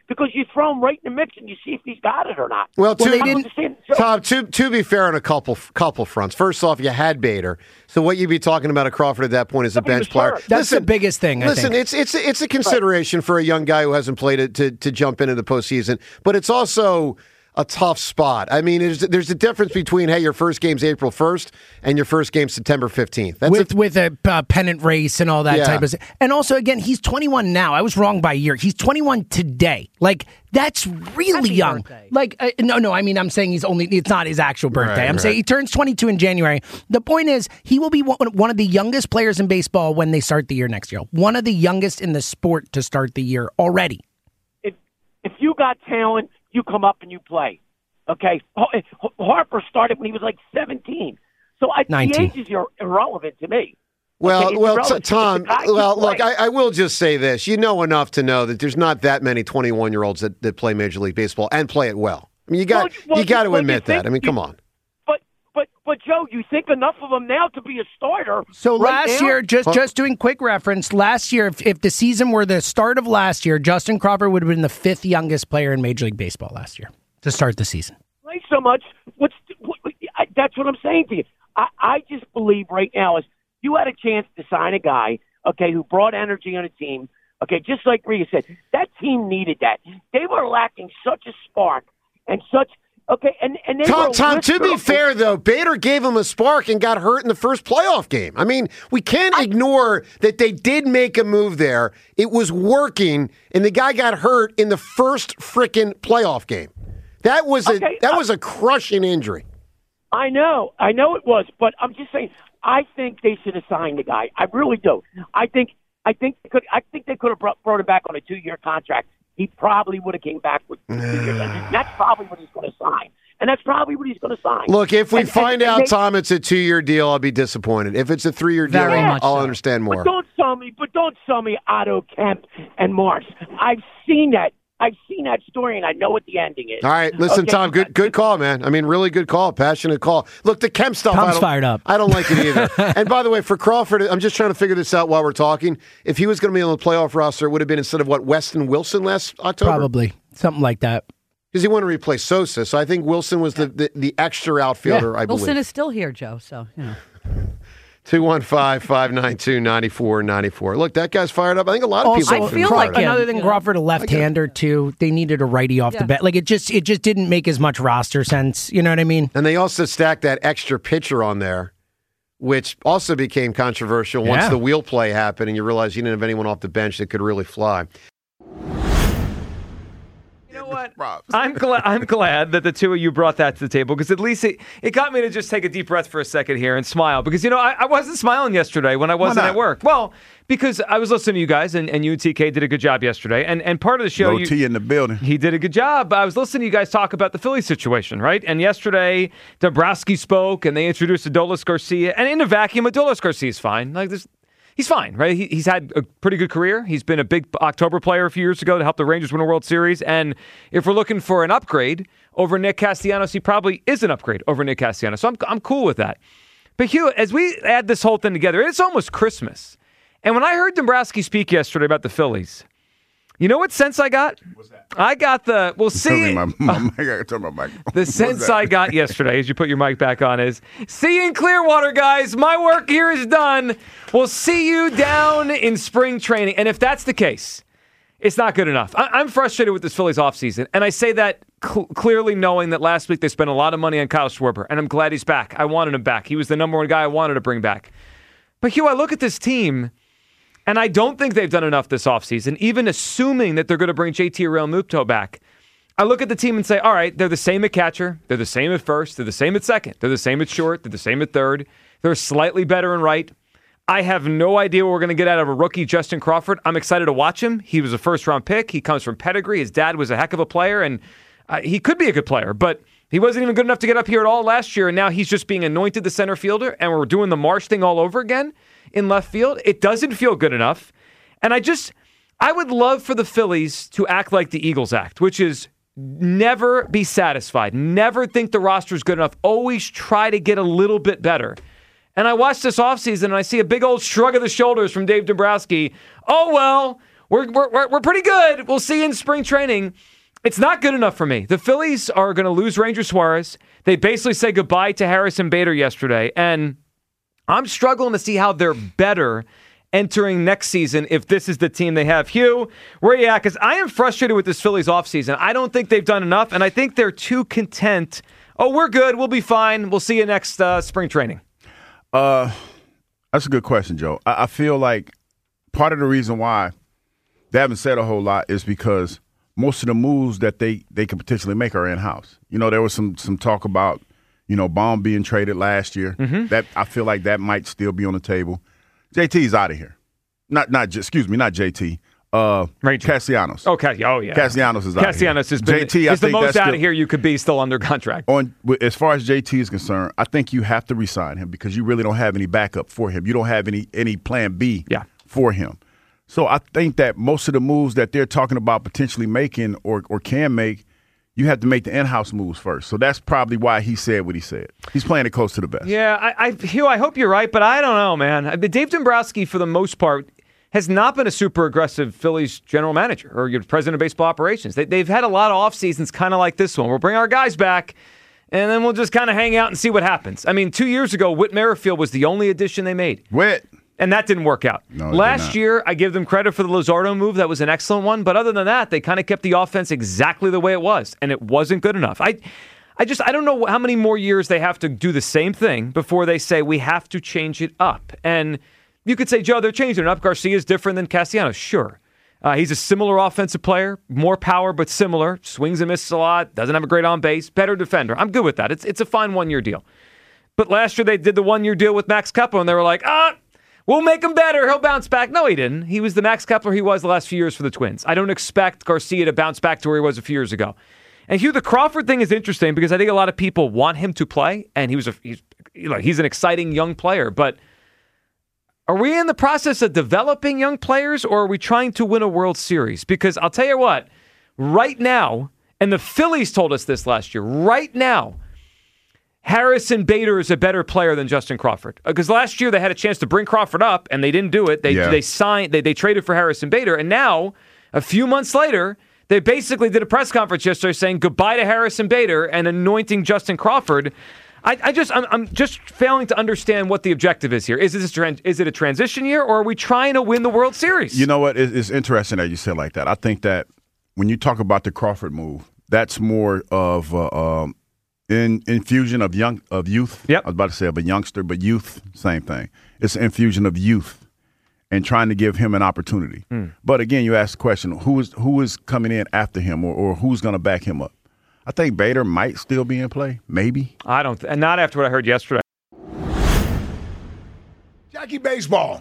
because you throw him right in the mix and you see if he's got it or not. Well, to, I don't understand. So- Tom, to, to be fair on a couple couple fronts. First off, you had Bader. So what you'd be talking about at Crawford at that point is a bench player. That's listen, the biggest thing, I Listen, think. it's it's it's a consideration for a young guy who hasn't played it to, to jump into the postseason, but it's also a tough spot. I mean, there's, there's a difference between, hey, your first game's April first and your first game's September fifteenth. That's with a, with a uh, pennant race and all that Yeah. type of stuff. And also, again, he's twenty-one now. I was wrong by a year. He's twenty-one today. Like, that's really Happy young. birthday. Like, uh, no, no, I mean, I'm saying he's only, it's not his actual birthday. Right, I'm right. saying he turns twenty-two in January. The point is, he will be one, one of the youngest players in baseball when they start the year next year. One of the youngest in the sport to start the year already. if if you got talent, you come up and you play. Okay, H- Harper started when he was like seventeen, so I, the nineteen. ages are irrelevant to me. Well, Okay, it's well, irrelevant. t- Tom. The guy can Well, look, play. I, I will just say this: you know enough to know that there's not that many twenty-one-year-olds that, that play Major League Baseball and play it well. I mean, you got Well, well, you got to well, you admit think that. I mean, you- come on. But but but Joe, you think enough of them now to be a starter? So right last now? year, just just doing quick reference, last year, if, if the season were the start of last year, Justin Crawford would have been the fifth youngest player in Major League Baseball last year to start the season. play so much. What's what, I, that's what I'm saying to you. I, I just believe right now is you had a chance to sign a guy, okay, who brought energy on a team. Okay, just like Rhea said, that team needed that. They were lacking such a spark and such. Okay, and and they Tom, were Tom, to be whisper- fair, though, Bader gave him a spark and got hurt in the first playoff game. I mean, we can't ignore that they did make a move there. It was working, and the guy got hurt in the first frickin' playoff game. That was a Okay, that I- was a crushing injury. I know, I know it was, but I'm just saying. I think they should have signed the guy. I really do. I think, I think they could. I think they could have brought, brought him back on a two-year contract. He probably would have came back with two years. And that's probably what he's going to sign, and that's probably what he's going to sign. Look, if we And- find and- and out, they- Tom, it's a two-year deal, I'll be disappointed. If it's a three-year deal, Very I'll, much I'll so. understand more. But don't sell me. But don't sell me Otto Kemp and Marsh. I've seen that. I've seen that story, and I know what the ending is. All right, listen, Okay? Tom. Good, good call, man. I mean, really good call, passionate call. Look, the Kemp stuff. Tom's I don't, fired up. I don't like it either. And by the way, for Crawford, I'm just trying to figure this out while we're talking. If he was going to be on the playoff roster, it would have been instead of what Weston Wilson last October, Probably something like that. because he wanted to replace Sosa. So I think Wilson was the the, the extra outfielder. I Wilson believe. is still here, Joe. So you know. Two one five five nine two ninety four ninety four. Look, that guy's fired up. I think a lot of Also, people. I feel like fired up. another thing, you know. Crawford, a left-hander too. They needed a righty off Yeah. the bat. Like it just, it just didn't make as much roster sense. You know what I mean? And they also stacked that extra pitcher on there, which also became controversial once Yeah. the wheel play happened and you realized you didn't have anyone off the bench that could really fly. You know what? I'm glad. I'm glad that the two of you brought that to the table because at least it, it got me to just take a deep breath for a second here and smile because you know I, I wasn't smiling yesterday when I wasn't not? at work. Well, because I was listening to you guys and, and you and T K did a good job yesterday, and and part of the show Low you, T in the building. he did a good job. I was listening to you guys talk about the Philly situation, right? And yesterday, Dombrowski spoke, and they introduced Adolis Garcia. And in a vacuum, Adolis Garcia's fine. Like this, he's fine, right? He, he's had a pretty good career. He's been a big October player a few years ago to help the Rangers win a World Series. And if we're looking for an upgrade over Nick Castellanos, he probably is an upgrade over Nick Castellanos. So I'm I'm cool with that. But Hugh, as we add this whole thing together, it's almost Christmas. And when I heard Dombrowski speak yesterday about the Phillies, you know what sense I got? What's that? I got the, we'll Tell see. me my, my mic. I gotta turn my mic. The sense I got yesterday, as you put your mic back on, is see you in Clearwater, guys. My work here is done. We'll see you down in spring training. And if that's the case, it's not good enough. I- I'm frustrated with this Phillies offseason. And I say that cl- clearly knowing that last week they spent a lot of money on Kyle Schwarber. And I'm glad he's back. I wanted him back. He was the number one guy I wanted to bring back. But Hugh, I look at this team, and I don't think they've done enough this offseason, even assuming that they're going to bring J T Realmuto back. I look at the team and say, all right, they're the same at catcher. They're the same at first. They're the same at second. They're the same at short. They're the same at third. They're slightly better in right. I have no idea what we're going to get out of a rookie, Justin Crawford. I'm excited to watch him. He was a first-round pick. He comes from pedigree. His dad was a heck of a player, and uh, he could be a good player, but he wasn't even good enough to get up here at all last year, and now he's just being anointed the center fielder, and we're doing the Marsh thing all over again in left field. It doesn't feel good enough. And I just, I would love for the Phillies to act like the Eagles act, which is never be satisfied, never think the roster is good enough, always try to get a little bit better. And I watch this offseason and I see a big old shrug of the shoulders from Dave Dombrowski. Oh, well, we're, we're, we're, we're pretty good. We'll see you in spring training. It's not good enough for me. The Phillies are going to lose Ranger Suarez. They basically say goodbye to Harrison Bader yesterday, and I'm struggling to see how they're better entering next season if this is the team they have. Hugh, where are you at? Because I am frustrated with this Phillies offseason. I don't think they've done enough, and I think they're too content. Oh, we're good. We'll be fine. We'll see you next uh, spring training. Uh, that's a good question, Joe. I, I feel like part of the reason why they haven't said a whole lot is because most of the moves that they, they could potentially make are in-house. You know, there was some some talk about, you know, Baum being traded last year. Mm-hmm. That I feel like that might still be on the table. J T's out of here. Not not excuse me, not J T. Uh, Castellanos. Okay. Oh yeah. Castellanos is out. Castellanos has been J T, I is the think most that's out still, of here you could be still under contract. On as far as J T is concerned, I think you have to re-sign him because you really don't have any backup for him. You don't have any any plan B yeah. for him. So I think that most of the moves that they're talking about potentially making or or can make, you have to make the in-house moves first. So that's probably why he said what he said. He's playing it close to the best. Yeah, I, I, Hugh, I hope you're right, but I don't know, man. Dave Dombrowski, for the most part, has not been a super aggressive Phillies general manager or your president of baseball operations. They, they've had a lot of off seasons kind of like this one. We'll bring our guys back, and then we'll just kind of hang out and see what happens. I mean, two years ago, Whit Merrifield was the only addition they made. Whit. And that didn't work out. No, Last year, I give them credit for the Luzardo move. That was an excellent one. But other than that, they kind of kept the offense exactly the way it was, and it wasn't good enough. I I just I don't know how many more years they have to do the same thing before they say we have to change it up. And you could say, Joe, they're changing it up. Garcia's different than Castellanos. Sure. Uh, he's a similar offensive player, more power but similar, swings and misses a lot, doesn't have a great on base, better defender. I'm good with that. It's, it's a fine one-year deal. But last year they did the one-year deal with Max Kepler, and they were like, ah, we'll make him better. He'll bounce back. No, he didn't. He was the Max Kepler he was the last few years for the Twins. I don't expect Garcia to bounce back to where he was a few years ago. And Hugh, the Crawford thing is interesting because I think a lot of people want him to play, and he was a, he's, you know, he's an exciting young player. But are we in the process of developing young players, or are we trying to win a World Series? Because I'll tell you what, right now, and the Phillies told us this last year, right now, Harrison Bader is a better player than Justin Crawford. Because last year they had a chance to bring Crawford up, and they didn't do it. They Yeah. they signed, they, they traded for Harrison Bader, and now, a few months later, they basically did a press conference yesterday saying goodbye to Harrison Bader and anointing Justin Crawford. I, I just, I'm, I'm just failing to understand what the objective is here. Is this a tran- is it a transition year, or are we trying to win the World Series? You know what? It- It's interesting that you said like that. I think that when you talk about the Crawford move, that's more of uh, um, in infusion of young of youth. Yep. I was about to say of a youngster, but youth, same thing. It's an infusion of youth and trying to give him an opportunity. Mm. But again, you ask the question: who is who is coming in after him, or, or who's going to back him up? I think Bader might still be in play, maybe. I don't, th- and not after what I heard yesterday. Jackie Baseball.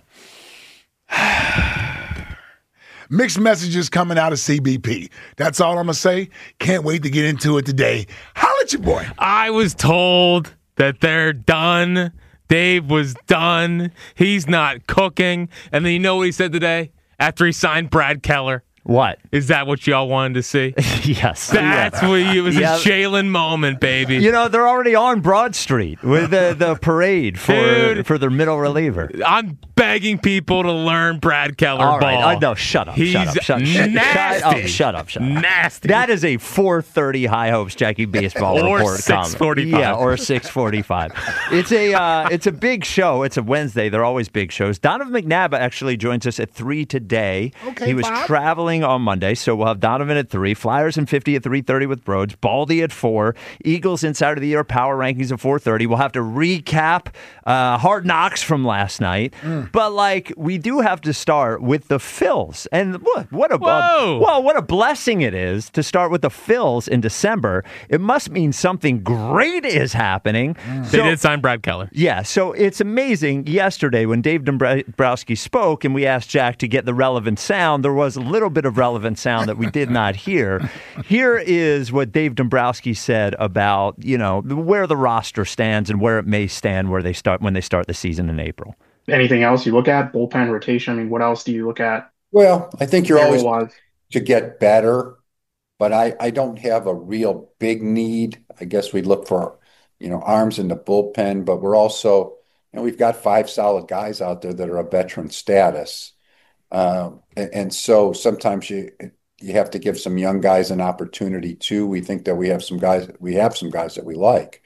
Mixed messages coming out of C B P. That's all I'm going to say. Can't wait to get into it today. Holla at your boy. I was told that they're done. Dave was done. He's not cooking. And then you know what he said today after he signed Brad Keller? What? Is that what y'all wanted to see? Yes. That's yeah. what you, it was Yeah. a Jalen moment, baby. You know, they're already on Broad Street with the, the parade for Dude. for their middle reliever. I'm begging people to learn Brad Keller All right. ball. I know. Shut up. He's shut up. Shut, shut, nasty. Shut, oh, shut up. Shut up. Nasty. That is a four thirty High Hopes Jackie Baseball Or report. six forty-five. Yeah, or six forty-five. It's a uh, it's a big show. It's a Wednesday. They're always big shows. Donovan McNabb actually joins us at three today. Okay, he was Bob. traveling on Monday, so we'll have Donovan at three. Flyers and fifty at three thirty with Broads. Baldy at four. Eagles Inside of the Year Power Rankings at four thirty. We'll have to recap uh, Hard Knocks from last night. Mm. But like we do have to start with the Phils. And what what a Whoa. well, what a blessing it is to start with the Phils in December. It must mean something great is happening. They did sign Brad Keller. Yeah, so it's amazing. Yesterday, when Dave Dombrowski spoke and we asked Jack to get the relevant sound, there was a little bit of relevant sound that we did not hear. Here is what Dave Dombrowski said about, you know, where the roster stands and where it may stand where they start when they start the season in April. Anything else you look at? Bullpen rotation. I mean, what else do you look at? Well, I think you're always Payroll-wise? to get better, but I, I don't have a real big need. I guess we look for, you know, arms in the bullpen, but we're also, you know, we've got five solid guys out there that are of veteran status. Uh, and, and so sometimes you you have to give some young guys an opportunity too. We think that we have some guys we have some guys that we like.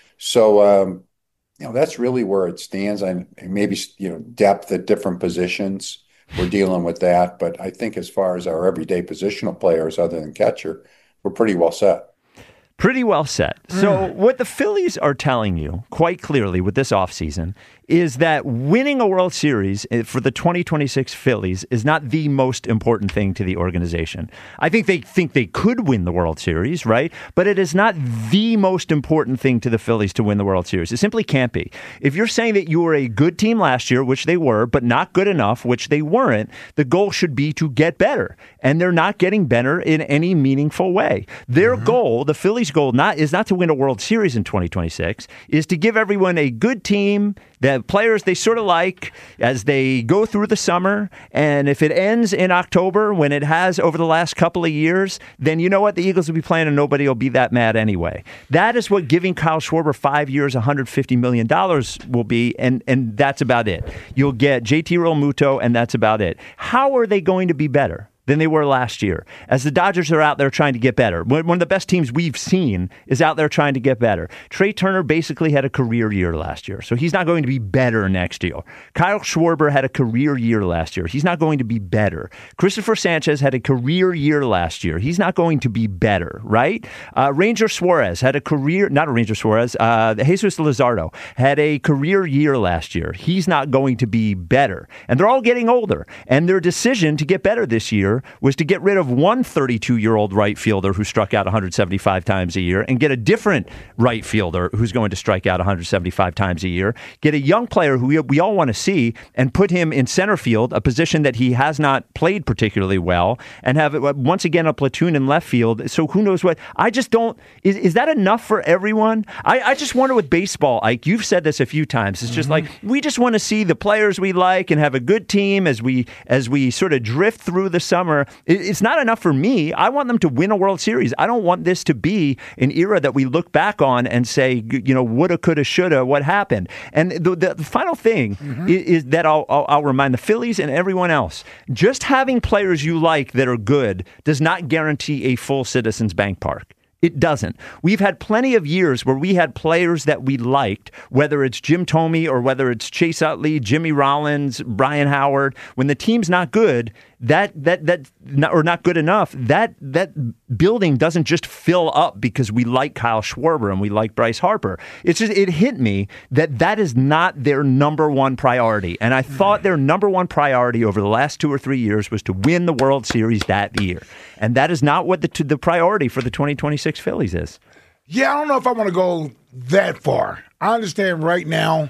So um, you know, that's really where it stands. And maybe, you know, depth at different positions. We're dealing with that. But I think as far as our everyday positional players, other than catcher, we're pretty well set. Pretty well set. So what the Phillies are telling you quite clearly with this offseason is that winning a World Series for the twenty twenty-six Phillies is not the most important thing to the organization. I think they think they could win the World Series, right? But it is not the most important thing to the Phillies to win the World Series. It simply can't be. If you're saying that you were a good team last year, which they were, but not good enough, which they weren't, the goal should be to get better. And they're not getting better in any meaningful way. Their mm-hmm. goal, the Phillies' goal, not is not to win a World Series in twenty twenty-six, is to give everyone a good team, that players they sort of like as they go through the summer. And if it ends in October, when it has over the last couple of years, then you know what? The Eagles will be playing and nobody will be that mad anyway. That is what giving Kyle Schwarber five years, one hundred fifty million dollars will be, and, and that's about it. You'll get J T Realmuto, and that's about it. How are they going to be better than they were last year? As the Dodgers are out there trying to get better. One of the best teams we've seen is out there trying to get better. Trey Turner basically had a career year last year, so he's not going to be better next year. Kyle Schwarber had a career year last year. He's not going to be better. Christopher Sanchez had a career year last year. He's not going to be better, right? Uh, Ranger Suarez had a career, not a Ranger Suarez, uh, Jesus Luzardo had a career year last year. He's not going to be better. And they're all getting older. And their decision to get better this year was to get rid of one thirty-two-year-old right fielder who struck out one hundred seventy-five times a year and get a different right fielder who's going to strike out one hundred seventy-five times a year, get a young player who we, we all want to see and put him in center field, a position that he has not played particularly well, and have, once again, a platoon in left field. So who knows what? I just don't, is, is that enough for everyone? I, I just wonder with baseball, Ike, you've said this a few times, it's just mm-hmm. like, we just want to see the players we like and have a good team as we as we sort of drift through the summer. It's not enough for me. I want them to win a World Series. I don't want this to be an era that we look back on and say, you know, woulda, coulda, shoulda, what happened? And the, the final thing mm-hmm. is, is that I'll, I'll, I'll remind the Phillies and everyone else, just having players you like that are good does not guarantee a full Citizens Bank Park. It doesn't. We've had plenty of years where we had players that we liked, whether it's Jim Thome or whether it's Chase Utley, Jimmy Rollins, Brian Howard. When the team's not good, that that that or not good enough, that that building doesn't just fill up because we like Kyle Schwarber and we like Bryce Harper. It's just it hit me that that is not their number one priority, and I thought their number one priority over the last two or three years was to win the World Series that year, and that is not what the the priority for the twenty twenty-six Phillies is. Yeah, I don't know if I want to go that far. I understand right now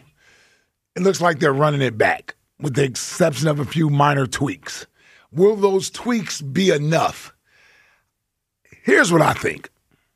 it looks like they're running it back with the exception of a few minor tweaks. Will those tweaks be enough? Here's what I think.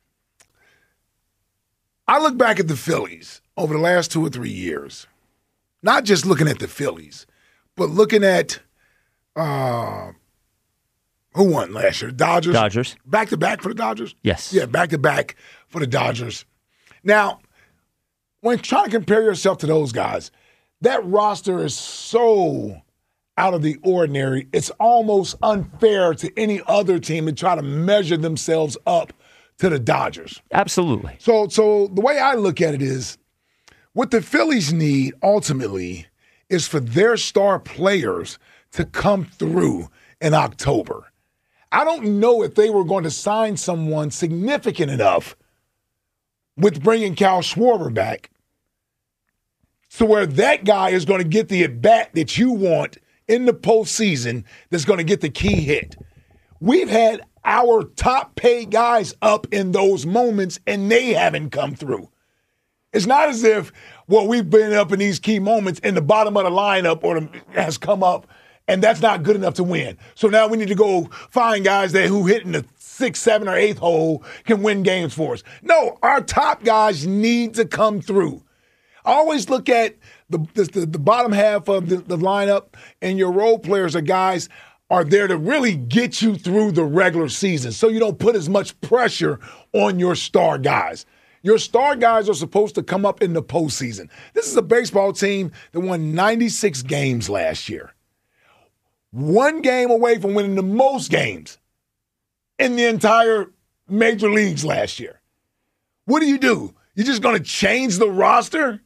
I look back at the Phillies over the last two or three years, not just looking at the Phillies, but looking at uh, who won last year? Dodgers? Dodgers. Back-to-back for the Dodgers? Yes. Yeah, back-to-back for the Dodgers. Now, when trying to compare yourself to those guys, that roster is so out of the ordinary, it's almost unfair to any other team to try to measure themselves up to the Dodgers. Absolutely. So, so the way I look at it is, what the Phillies need ultimately is for their star players to come through in October. I don't know if they were going to sign someone significant enough with bringing Kyle Schwarber back to where that guy is going to get the at-bat that you want in the postseason that's going to get the key hit. We've had our top paid guys up in those moments, and they haven't come through. It's not as if, well, we've been up in these key moments and the bottom of the lineup or the, has come up, and that's not good enough to win. So now we need to go find guys that who hit in the sixth, seventh, or eighth hole can win games for us. No, our top guys need to come through. I always look at the the, the bottom half of the, the lineup, and your role players are guys are there to really get you through the regular season so you don't put as much pressure on your star guys. Your star guys are supposed to come up in the postseason. This is a baseball team that won ninety-six games last year. one game away from winning the most games in the entire major leagues last year. What do you do? You're just going to change the roster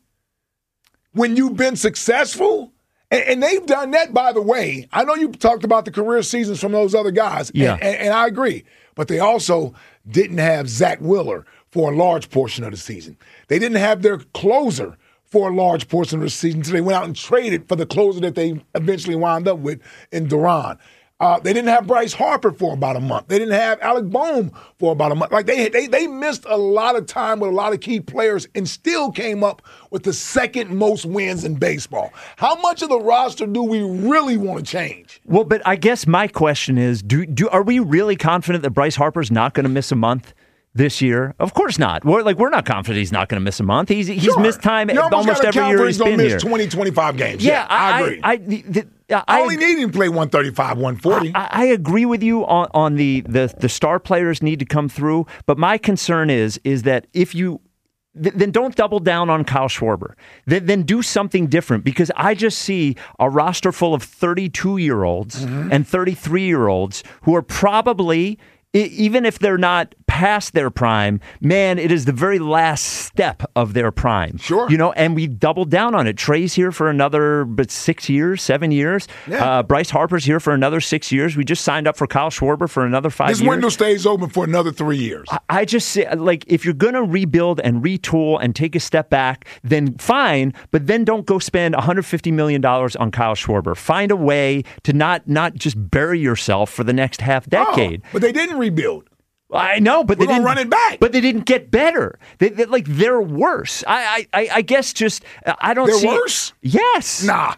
when you've been successful? And, and they've done that, by the way. I know you talked about the career seasons from those other guys, yeah. and, and, and I agree. But they also didn't have Zach Wheeler for a large portion of the season. They didn't have their closer for a large portion of the season until they went out and traded for the closer that they eventually wound up with in Duran. Uh, they didn't have Bryce Harper for about a month. They didn't have Alec Bohm for about a month. Like they, they they missed a lot of time with a lot of key players and still came up with the second most wins in baseball. How much of the roster do we really want to change? Well, but I guess my question is, do do are we really confident that Bryce Harper's not going to miss a month this year? Of course not. We're like we're not confident he's not going to miss a month. He's he's sure. missed time you almost every year he's been miss here. twenty, twenty-five games. Yeah, Yeah, I, I agree. I, I, the, I, I only need him to play one thirty-five, one forty. I, I agree with you on, on the, the the star players need to come through, but my concern is is that if you th- then don't double down on Kyle Schwarber. Then, then do something different, because I just see a roster full of thirty-two-year-olds mm-hmm. and thirty-three-year-olds who are probably, even if they're not past their prime, man, it is the very last step of their prime. Sure. You know, and we doubled down on it. Trey's here for another but six years, seven years. Yeah. Uh, Bryce Harper's here for another six years. We just signed up for Kyle Schwarber for another five this years. This window stays open for another three years. I, I just say, like, if you're going to rebuild and retool and take a step back, then fine, but then don't go spend one hundred fifty million dollars on Kyle Schwarber. Find a way to not, not just bury yourself for the next half decade. Oh, but they didn't rebuild. I know, but We're they didn't run it back. But they didn't get better. They, they like they're worse. I, I, I guess just I don't. They're see worse? It. Yes. Nah.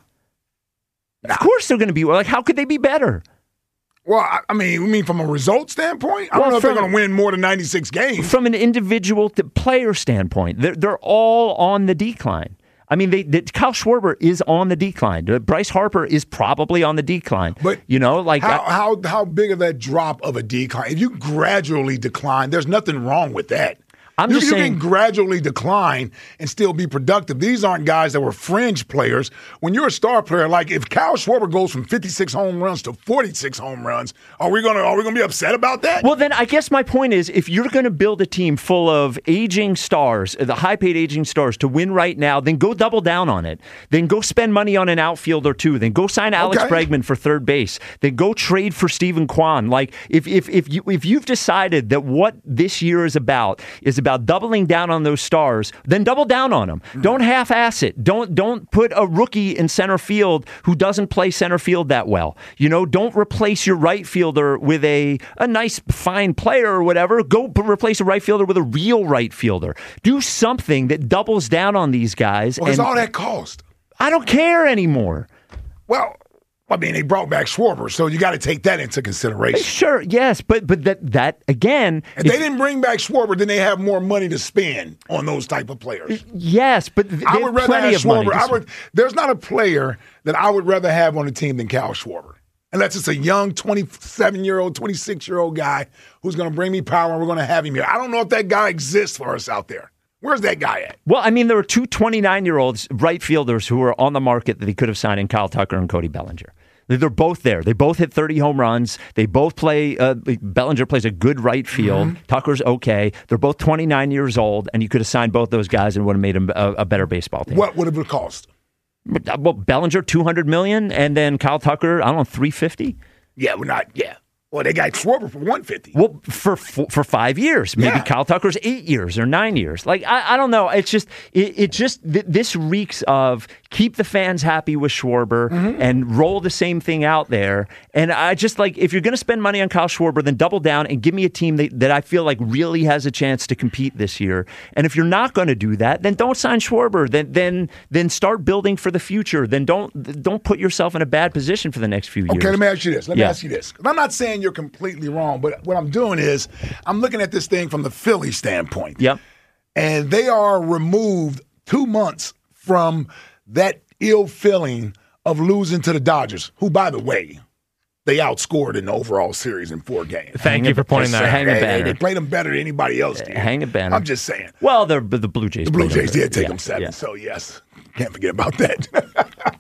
nah. Of course they're going to be. Like, how could they be better? Well, I, I mean, you mean from a result standpoint? I Well, don't know if from- they're going to win more than ninety-six games. From an individual to player standpoint, they're they're all on the decline. I mean, they, they Kyle Schwarber is on the decline. Uh, Bryce Harper is probably on the decline. But you know, like how, I- how how big of that drop of a decline? If you gradually decline, there's nothing wrong with that. I'm you, just you saying- can gradually decline and still be productive. These aren't guys that were fringe players. When you're a star player, like if Kyle Schwarber goes from fifty-six home runs to forty-six home runs, are we gonna are we gonna be upset about that? Well, then I guess my point is, if you're going to build a team full of aging stars, the high-paid aging stars, to win right now, then go double down on it. Then go spend money on an outfield or two. Then go sign Alex Okay. Bregman for third base. Then go trade for Stephen Kwan. Like if if if you if you've decided that what this year is about is about doubling down on those stars, then double down on them. Don't half-ass it. Don't don't put a rookie in center field who doesn't play center field that well. You know, don't replace your right fielder with a a nice fine player or whatever. Go p- replace a right fielder with a real right fielder. Do something that doubles down on these guys. What does and all that cost? I don't care anymore. Well, I mean, they brought back Schwarber, so you got to take that into consideration. Sure, yes, but but that that again, If they didn't bring back Schwarber, then they have more money to spend on those type of players. yes, but th- I they would have rather plenty have of money. Schwarber. to I spend. would, there's not a player that I would rather have on the team than Kyle Schwarber. Unless it's a young twenty-seven-year-old, twenty-six-year-old guy who's going to bring me power and we're going to have him here. I don't know if that guy exists for us out there. Where's that guy at? Well, I mean, there were two twenty-nine-year-olds right fielders who were on the market that he could have signed in Kyle Tucker and Cody Bellinger. They're both there. They both hit thirty home runs. They both play. Uh, Bellinger plays a good right field. Mm-hmm. Tucker's okay. They're both twenty-nine years old, and you could have signed both those guys and would have made them a, a better baseball team. What would it cost? Well, Bellinger two hundred million, and then Kyle Tucker, I don't know, three fifty. Yeah, we're not. Yeah. Well, they got Schwarber for one fifty. Well, for for, for five years, maybe Yeah. Kyle Tucker's eight years or nine years. Like I, I don't know. It's just it, it just th- this reeks of keep the fans happy with Schwarber Mm-hmm. and roll the same thing out there. And I just like if you're going to spend money on Kyle Schwarber, then double down and give me a team that, that I feel like really has a chance to compete this year. And if you're not going to do that, then don't sign Schwarber. Then then then start building for the future. Then don't don't put yourself in a bad position for the next few years. Okay, let me ask you this. Let me Yeah. ask you this. 'Cause I'm not saying you're completely wrong, but what I'm doing is I'm looking at this thing from the Philly standpoint. Yep. And they are removed two months from that ill feeling of losing to the Dodgers, who, by the way, they outscored in the overall series in four games. Thank you for pointing that out. Hang a They, they, banner. they played them better than anybody else did. Hang a banner. I'm just saying. Well, the the Blue Jays. The Blue played them Jays good. did take Yeah, them seven, yeah. so yes, can't forget about that.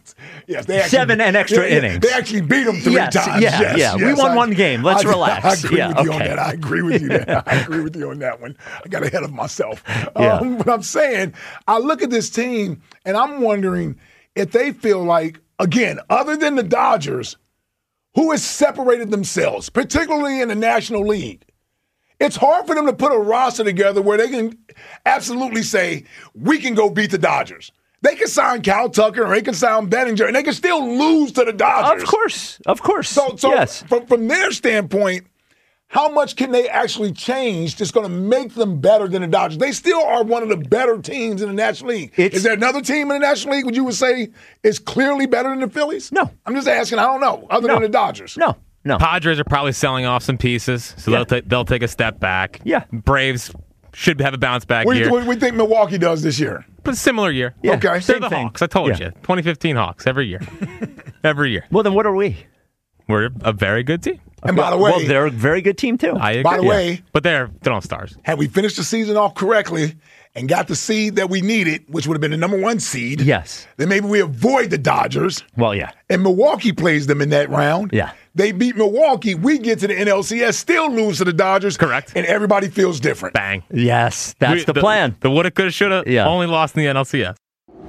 Yes, they actually, Seven and extra yeah, yeah, innings. They actually beat them three Yes, times. yeah, yes, yeah. yes, We won I- one game. Let's I, relax. I agree Yeah, with you okay. on that. I agree with you there. I agree with you on that one. I got ahead of myself. Yeah. Um, but I'm saying, I look at this team and I'm wondering if they feel like, again, other than the Dodgers, who has separated themselves, particularly in the National League. It's hard for them to put a roster together where they can absolutely say, we can go beat the Dodgers. They can sign Cal Tucker or they can sign Bettinger, and they can still lose to the Dodgers. Of course. Of course. So, so yes. from, from their standpoint, how much can they actually change that's going to make them better than the Dodgers? They still are one of the better teams in the National League. It's, is there another team in the National League would you would say is clearly better than the Phillies? No. I'm just asking. I don't know, other No. than the Dodgers. No. No. Padres are probably selling off some pieces, so Yeah. they'll take they'll take a step back. Yeah. Braves should have a bounce back What do year. you, what do we think Milwaukee does this year? But a similar year. Yeah, Okay. They're same the thing. Hawks. I told Yeah. you. twenty fifteen Hawks every year. every year. Well, then what are we? We're a very good team. And by the way, well, they're a very good team, too. I agree. by the way, But they're they don't have stars. had we finished the season off correctly and got the seed that we needed, which would have been the number one seed, Yes. then maybe we avoid the Dodgers. Well, yeah. And Milwaukee plays them in that round. Yeah. They beat Milwaukee. We get to the N L C S, still lose to the Dodgers. Correct. And everybody feels different. Bang. Yes, that's We- the, plan. The woulda, coulda, shoulda. Yeah. Only lost in the N L C S.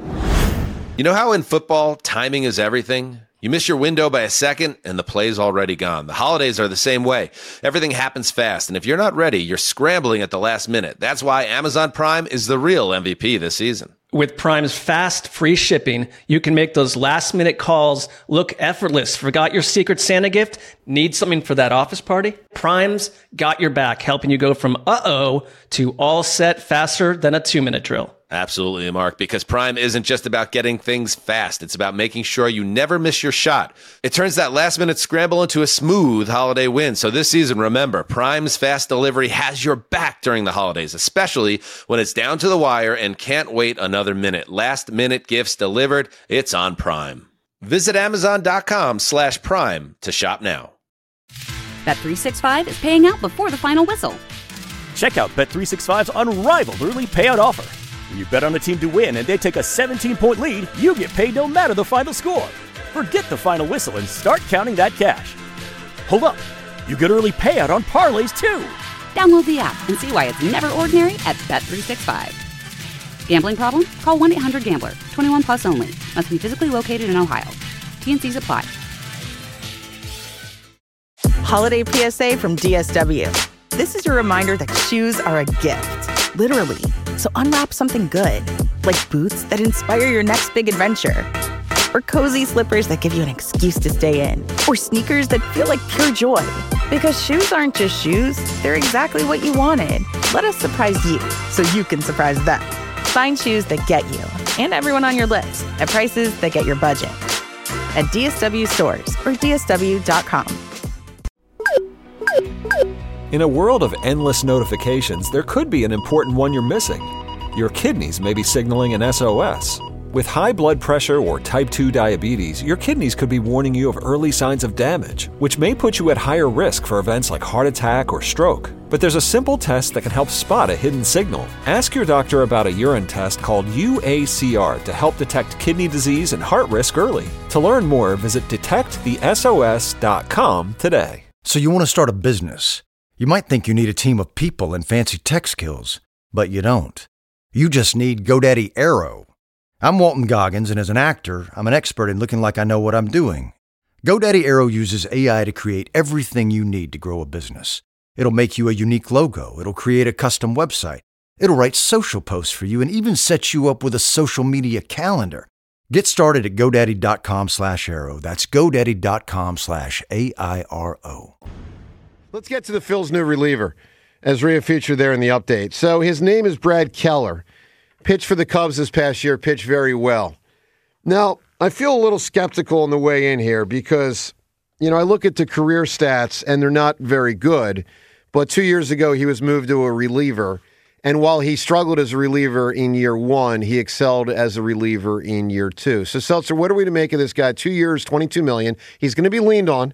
You know how in football, timing is everything? You miss your window by a second, and the play's already gone. The holidays are the same way. Everything happens fast, and if you're not ready, you're scrambling at the last minute. That's why Amazon Prime is the real M V P this season. With Prime's fast, free shipping, you can make those last minute calls look effortless. Forgot your secret Santa gift? Need something for that office party? Prime's got your back, helping you go from uh-oh to all set faster than a two-minute drill. Absolutely, Mark, because Prime isn't just about getting things fast. It's about making sure you never miss your shot. It turns that last-minute scramble into a smooth holiday win. So this season, remember, Prime's fast delivery has your back during the holidays, especially when it's down to the wire and can't wait another minute. Last-minute gifts delivered. It's on Prime. Visit Amazon.com slash Prime to shop now. Bet three sixty-five is paying out before the final whistle. Check out Bet three sixty-five's unrivaled early payout offer. When you bet on a team to win and they take a seventeen-point lead, you get paid no matter the final score. Forget the final whistle and start counting that cash. Hold up. You get early payout on parlays, too. Download the app and see why it's never ordinary at Bet three sixty-five. Gambling problem? Call one eight hundred gambler. twenty-one plus only. Must be physically located in Ohio. T N Cs apply. Holiday P S A from D S W. This is your reminder that shoes are a gift, literally. So unwrap something good, like boots that inspire your next big adventure, or cozy slippers that give you an excuse to stay in, or sneakers that feel like pure joy. Because shoes aren't just shoes, they're exactly what you wanted. Let us surprise you so you can surprise them. Find shoes that get you and everyone on your list at prices that get your budget. At D S W stores or D S W dot com. In a world of endless notifications, there could be an important one you're missing. Your kidneys may be signaling an S O S. With high blood pressure or type two diabetes, your kidneys could be warning you of early signs of damage, which may put you at higher risk for events like heart attack or stroke. But there's a simple test that can help spot a hidden signal. Ask your doctor about a urine test called U A C R to help detect kidney disease and heart risk early. To learn more, visit detect the S O S dot com today. So you want to start a business. You might think you need a team of people and fancy tech skills, but you don't. You just need GoDaddy Aero. I'm Walton Goggins, and as an actor, I'm an expert in looking like I know what I'm doing. GoDaddy Aero uses A I to create everything you need to grow a business. It'll make you a unique logo. It'll create a custom website. It'll write social posts for you and even set you up with a social media calendar. Get started at GoDaddy.com slash Aero. That's GoDaddy.com slash A I R O. Let's get to the Phil's new reliever, as Rhea featured there in the update. So his name is Brad Keller. Pitched for the Cubs this past year, pitched very well. Now, I feel a little skeptical on the way in here because, you know, I look at the career stats and they're not very good. But two years ago, he was moved to a reliever. And while he struggled as a reliever in year one, he excelled as a reliever in year two. So, Seltzer, what are we to make of this guy? Two years, twenty-two million dollars. He's going to be leaned on.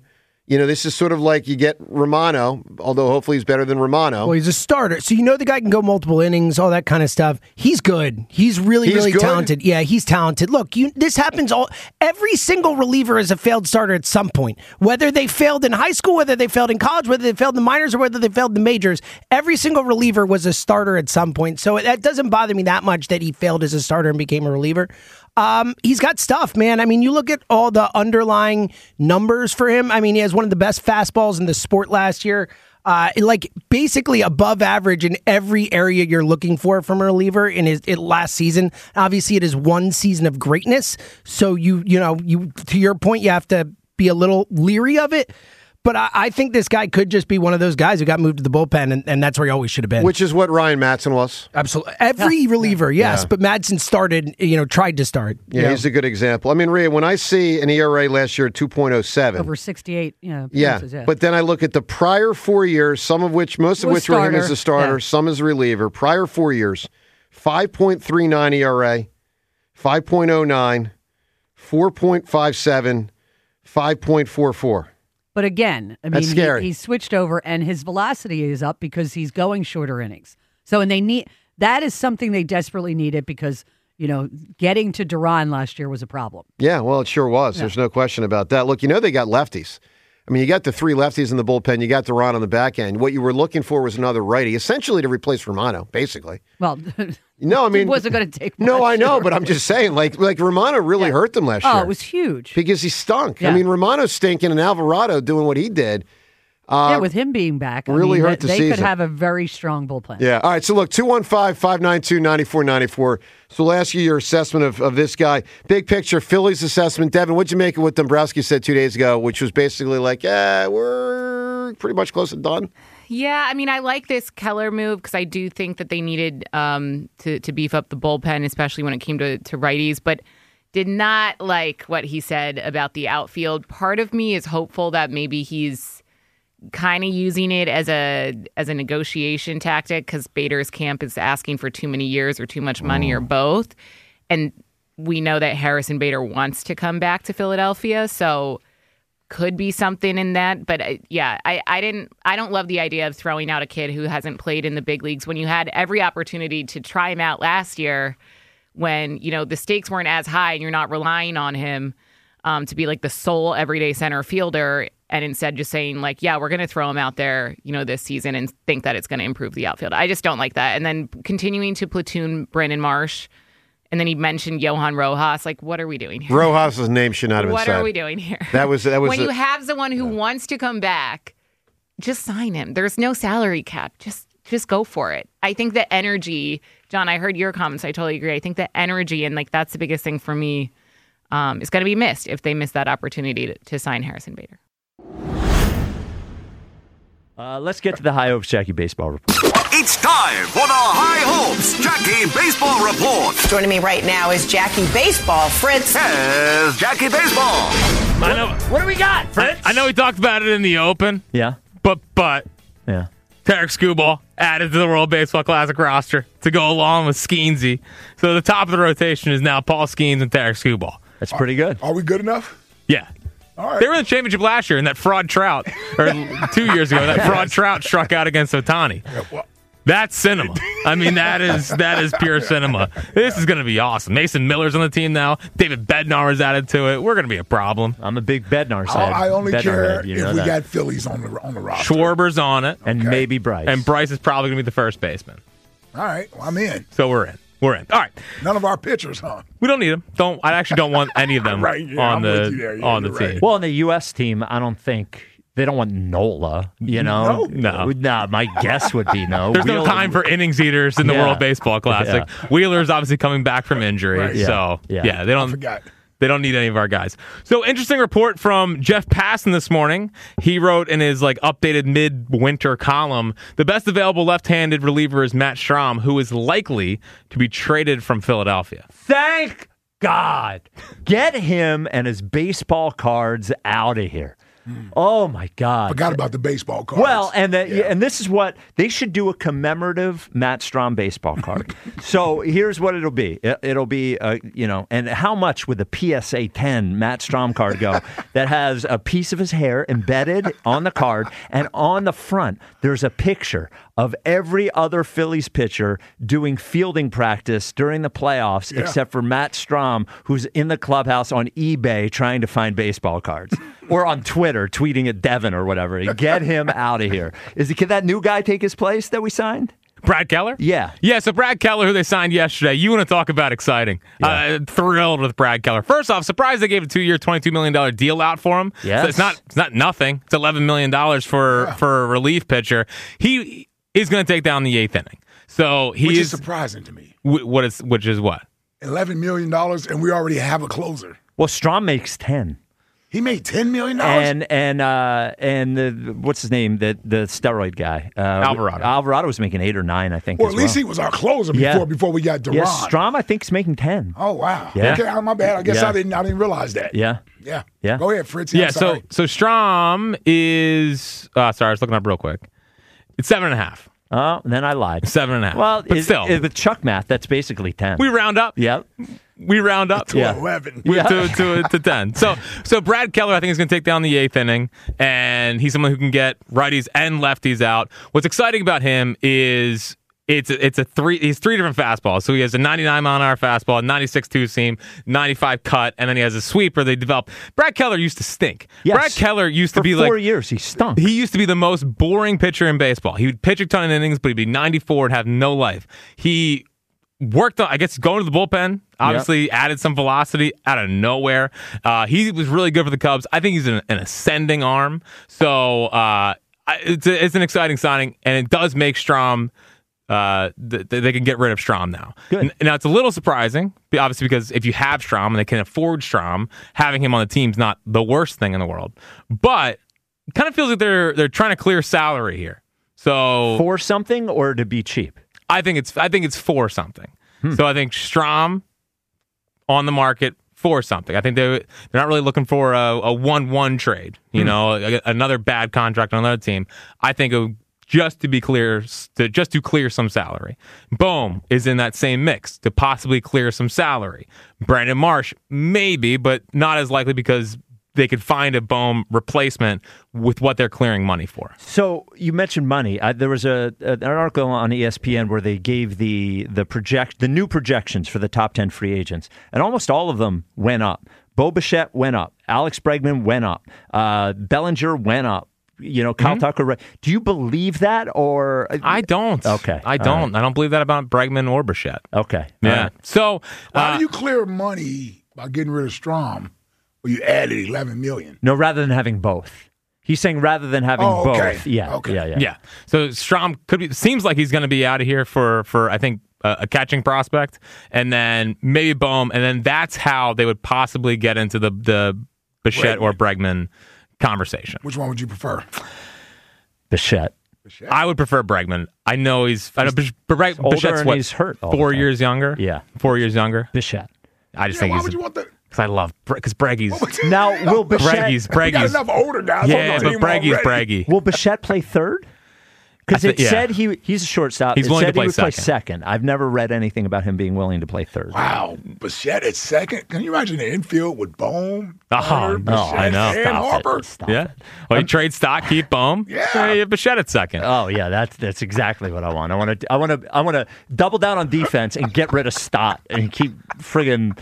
You know, this is sort of like you get Romano, although hopefully he's better than Romano. Well, he's a starter, so you know the guy can go multiple innings, all that kind of stuff. He's good. He's really, He's really good? talented. Yeah, he's talented. Look, you, this happens all. Every single reliever is a failed starter at some point. Whether they failed in high school, whether they failed in college, whether they failed in the minors, or whether they failed in the majors, every single reliever was a starter at some point. So that doesn't bother me that much that he failed as a starter and became a reliever. Um, he's got stuff, man. I mean, you look at all the underlying numbers for him. I mean, he has one of the best fastballs in the sport last year. Uh, like basically above average in every area you're looking for from a reliever in his it last season. Obviously, it is one season of greatness. So you, you know, you to your point, you have to be a little leery of it. But I, I think this guy could just be one of those guys who got moved to the bullpen, and, and that's where he always should have been. Which is what Ryan Madsen was. Absolutely. Every reliever, yes. Yeah. But Madsen started, you know, tried to start. Yeah, you know? he's a good example. I mean, Rhea, when I see an E R A last year at two point oh seven. Over sixty-eight, yeah. Yeah, yeah. but then I look at the prior four years, some of which, most of Was which were him starter. as a starter, Yeah. some as a reliever. Prior four years, five point three nine E R A, five point oh nine, four point five seven, five point four four. But again, I mean, That's scary. He, he switched over, and his velocity is up because he's going shorter innings. So, and they need that is something they desperately needed because you know getting to Duran last year was a problem. Yeah, well, it sure was. Yeah. There's no question about that. Look, you know they got lefties. I mean, you got the three lefties in the bullpen. You got Duran on the back end. What you were looking for was another righty, essentially to replace Romano, basically. Well, No, I mean, it wasn't going to take. No, much. I know, but I'm just saying, like, like Romano really hurt them last Oh, year. it was huge. Because he stunk. I Yeah. mean, Romano's stinking and Alvarado doing what he did. Uh, yeah, with him being back, I really mean, hurt the they season. could have a very strong bullpen. Yeah. All right. So look, two one five, five nine two, nine four nine four. So we'll ask you your assessment of, of this guy. Big picture, Phillies assessment. Devin, what'd you make of what Dombrowski said two days ago, which was basically like, yeah, we're pretty much close to done? Yeah, I mean, I like this Keller move because I do think that they needed um, to, to beef up the bullpen, especially when it came to, to righties, but did not like what he said about the outfield. Part of me is hopeful that maybe he's kind of using it as a as a negotiation tactic because Bader's camp is asking for too many years or too much money or both. And we know that Harrison Bader wants to come back to Philadelphia, so could be something in that. But uh, yeah, I, I didn't I don't love the idea of throwing out a kid who hasn't played in the big leagues when you had every opportunity to try him out last year when, you know, the stakes weren't as high and you're not relying on him um, to be like the sole everyday center fielder. And instead just saying like, yeah, we're going to throw him out there, you know, this season and think that it's going to improve the outfield. I just don't like that. And then continuing to platoon Brandon Marsh. And then he mentioned Johan Rojas. Like, what are we doing here? Rojas' name should not have been What said. are we doing here? That was that was when a- you have someone who wants to come back, just sign him. There's no salary cap. Just just go for it. I think the energy, John, I heard your comments. I totally agree. I think the energy and like that's the biggest thing for me um, is going to be missed if they miss that opportunity to, to sign Harrison Bader. Uh, let's get to the High Hopes Jackie Baseball Report. It's time for the High Hopes Jackie Baseball Report. Joining me right now is Jackie Baseball. Fritz. Here's Jackie Baseball. I know. What do we got, Fritz? I know we talked about it in the open. Yeah. But, but. Yeah. Tarek Skubal added to the World Baseball Classic roster to go along with Skeensy. So the top of the rotation is now Paul Skeens and Tarek Skubal. That's pretty good. Are we good enough? Yeah. All right. They were in the championship last year, and that fraud Trout, or two years ago, that fraud Trout struck out against Ohtani. That's cinema. I mean, that is that is pure cinema. This is going to be awesome. Mason Miller's on the team now. David Bednar is added to it. We're going to be a problem. I'm a big Bednar I, fan. I only Bednar care head, you if know we that. got Phillies on the on the roster. Schwarber's on it. And maybe Bryce. And Bryce is probably going to be the first baseman. All right, well, I'm in. So we're in. We're in. All right. None of our pitchers, huh? We don't need them. Don't. I actually don't want any of them Right, yeah, on I'm the with you there. Yeah, on the you're team. right. Well, on the U S team, I don't think they don't want Nola. You know, No. no. My guess would be no. There's no Wheeler- time for innings eaters in the Yeah. World Baseball Classic. Yeah. Wheeler's obviously coming back from injury, Right. Yeah. so Yeah. yeah, they don't. I forgot. They don't need any of our guys. So interesting report from Jeff Passan this morning. He wrote in his like updated mid-winter column, the best available left-handed reliever is Matt Strahm, who is likely to be traded from Philadelphia. Thank God. Get him and his baseball cards out of here. Oh my God! Forgot about the baseball cards. Well, and the, yeah. and this is what they should do: a commemorative Matt Strom baseball card. So here's what it'll be: it, it'll be, uh, you know, and how much would the P S A ten Matt Strom card go? That has a piece of his hair embedded on the card, and on the front there's a picture of every other Phillies pitcher doing fielding practice during the playoffs, yeah. except for Matt Strom, who's in the clubhouse on eBay trying to find baseball cards, or on Twitter tweeting at Devin or whatever. Get him out of here. Is it, can that new guy take his place that we signed? Brad Keller? Yeah. Yeah, so Brad Keller, who they signed yesterday, you want to talk about exciting. Yeah. Uh, thrilled with Brad Keller. First off, surprised they gave a two-year, twenty-two million dollars deal out for him. Yes. So it's not it's not nothing. It's eleven million dollars for, yeah. for a relief pitcher. He is going to take down the eighth inning. So he Which is, is surprising to me. W- what is Which is what? eleven million dollars, and we already have a closer. Well, Strom makes ten. He made ten million dollars? And and uh, and the, what's his name? The the steroid guy. Uh, Alvarado. Alvarado was making eight or nine, I think. Well, as at least well. he was our closer before yeah. before we got Duran. Yeah, Strom, I think, is making ten. Oh, wow. Yeah. Okay, my bad. I guess Yeah. I didn't I didn't realize that. Yeah. Yeah. Yeah. Go ahead, Fritz. Yeah, so so Strom is uh, sorry, I was looking up real quick. It's seven and a half. Oh, then I lied. Seven and a half. Well, but is, still, is, with Chuck math, that's basically ten. we round up. Yep. We round up to Yeah. eleven. We- Yeah. to, to, to ten. So so Brad Keller, I think, is going to take down the eighth inning, and he's someone who can get righties and lefties out. What's exciting about him is it's a, it's a three. He's three different fastballs. So he has a ninety-nine mile an hour fastball, a ninety-six two seam, ninety-five cut, and then he has a sweeper they developed. Brad Keller used to stink. Yes. Brad Keller used For to be four like years, he stunk. He used to be the most boring pitcher in baseball. He would pitch a ton of innings, but he'd be ninety-four and have no life. He worked on, I guess, going to the bullpen. Obviously, yep. added some velocity out of nowhere. Uh, he was really good for the Cubs. I think he's an, an ascending arm. So uh, it's, a, it's an exciting signing, and it does make Strom. Uh, th- th- they can get rid of Strom now. Good. N- now it's a little surprising, obviously, because if you have Strom and they can afford Strom, having him on the team's not the worst thing in the world. But it kind of feels like they're they're trying to clear salary here. So for something or to be cheap? I think it's I think it's for something. Hmm. So I think Strom on the market for something. I think they they're not really looking for a, a one-one trade. You hmm. know, a, another bad contract on another team. I think it would, just to be clear, to just to clear some salary. Bohm is in that same mix to possibly clear some salary. Brandon Marsh, maybe, but not as likely because they could find a Bohm replacement with what they're clearing money for. So you mentioned money. I, there was a an article on E S P N where they gave the the project the new projections for the top ten free agents, and almost all of them went up. Bo Bichette went up. Alex Bregman went up. Uh, Bellinger went up. You know, Kyle mm-hmm. Tucker. Do you believe that, or I don't? Okay, I don't. Right. I don't believe that about Bregman or Bichette. Okay, yeah. Right. So why uh, do you clear money by getting rid of Strom? Well, you added eleven million. No, rather than having both. He's saying rather than having oh, okay. both. Yeah, okay. yeah, yeah. Yeah. So Strom could be. Seems like he's going to be out of here for for I think uh, a catching prospect, and then maybe Bohm, and then that's how they would possibly get into the the Bichette Bregman. or Bregman conversation. Which one would you prefer? Bichette. Bichette? I would prefer Bregman. I know he's. he's I know Bichette, Bichette's what, he's hurt. Four years younger. Yeah, four years younger. Bichette. I just yeah, think why he's. Why would you want that? Because I love because Breggy's now. Will Bichette? Breggy's Breggy's. We got enough older guys yeah, on the but team Breggy's already. Breggy. Will Bichette play third? Because it yeah. said he he's a shortstop. He's it willing said to play he would second. play second. I've never read anything about him being willing to play third. Wow, Bichette at second. Can you imagine the infield with Bohm? Oh, Turner, no, Bichette, I know. And Stop Harper. It. Stop yeah. it. Well, you trade stock, keep Bohm. Yeah. Hey, Bichette at second. Oh yeah, that's that's exactly what I want. I want to I want to I want to double down on defense and get rid of Stott and keep friggin'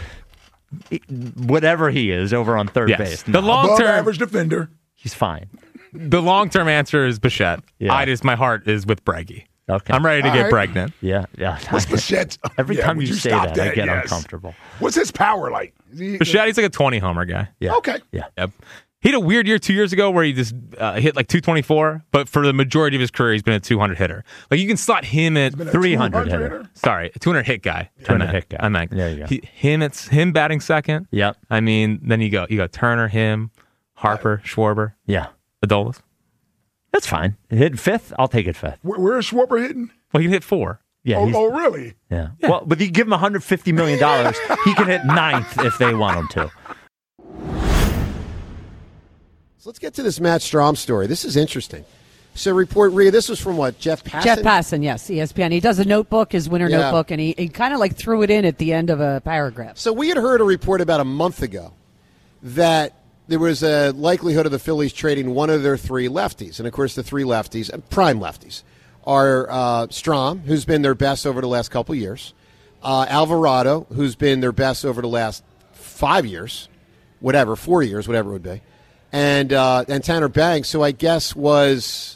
whatever he is over on third yes. base. The long Above term average defender. He's fine. The long term answer is Bichette. Yeah. I just my heart is with Breggy. Okay. I'm ready to All get right. pregnant. Yeah, yeah. What's Bichette? Every yeah, time would you, you say stop that, that, I get yes. uncomfortable. What's his power like? Is he, Bichette, he's like a twenty homer guy. Yeah. Okay. Yeah. Yep. He had a weird year two years ago where he just uh, hit like two twenty-four, but for the majority of his career, he's been a two hundred hitter. Like you can slot him at three hundred hitter. hitter. Sorry, a two hundred hit guy. two hundred hit guy. I meant. There you go. He, him, it's him batting second. Yep. I mean, then you go, you go Turner, him, Harper, Schwarber, Yeah. Adolis. That's fine. Hit fifth. I'll take it fifth. Where, where is Schwarber hitting? Well, he can hit four. Yeah. Oh, he's- oh, really? Yeah. Well, but you give him one hundred fifty million dollars, he can hit ninth if they want him to. So let's get to this Matt Strom story. This is interesting. So report, Rhea, this was from what, Jeff Passan? Jeff Passan, yes, E S P N. He does a notebook, his winter Yeah. notebook, and he, he kind of like threw it in at the end of a paragraph. So we had heard a report about a month ago that there was a likelihood of the Phillies trading one of their three lefties. And, of course, the three lefties, and prime lefties, are uh, Strom, who's been their best over the last couple years, uh, Alvarado, who's been their best over the last five years, whatever, four years, whatever it would be, and uh, and Tanner Banks, who I guess was,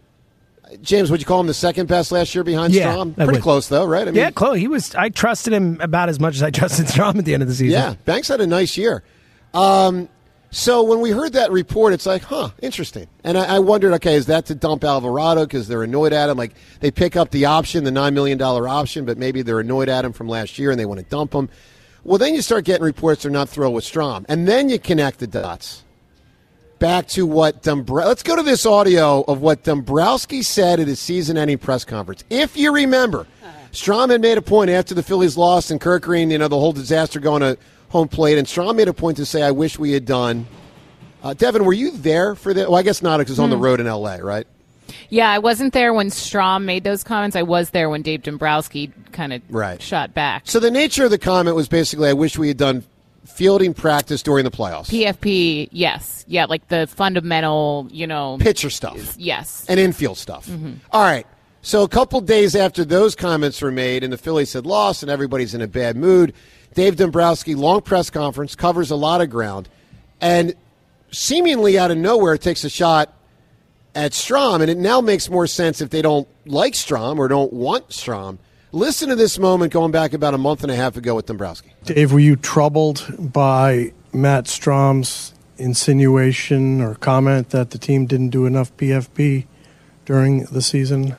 James, would you call him the second best last year behind Yeah, Strom? I Pretty would. close, though, right? I yeah, Chloe, he was. I trusted him about as much as I trusted Strom at the end of the season. Yeah, Banks had a nice year. Um, so when we heard that report, it's like, huh, interesting. And I, I wondered, okay, is that to dump Alvarado because they're annoyed at him? Like, they pick up the option, the nine million dollars option, but maybe they're annoyed at him from last year and they want to dump him. Well, then you start getting reports they're not thrilled with Strom. And then you connect the dots back to what Dombrowski. Let's go to this audio of what Dombrowski said at his season-ending press conference. If you remember, Strom had made a point after the Phillies lost and Kirk Green, you know, the whole disaster going to home plate, and Strom made a point to say, I wish we had done. Uh, Devin, were you there for that? Well, I guess not, because it was on the Hmm. road in L A, right? Yeah, I wasn't there when Strom made those comments. I was there when Dave Dombrowski kind of Right. shot back. So the nature of the comment was basically, I wish we had done fielding practice during the playoffs. P F P, yes. Yeah, like the fundamental, you know. Pitcher stuff. Yes. And infield stuff. Mhm. All right. So a couple days after those comments were made and the Phillies had lost and everybody's in a bad mood, Dave Dombrowski, long press conference, covers a lot of ground, and seemingly out of nowhere takes a shot at Strom, and it now makes more sense if they don't like Strom or don't want Strom. Listen to this moment going back about a month and a half ago with Dombrowski. Dave, were you troubled by Matt Strom's insinuation or comment that the team didn't do enough P F P during the season?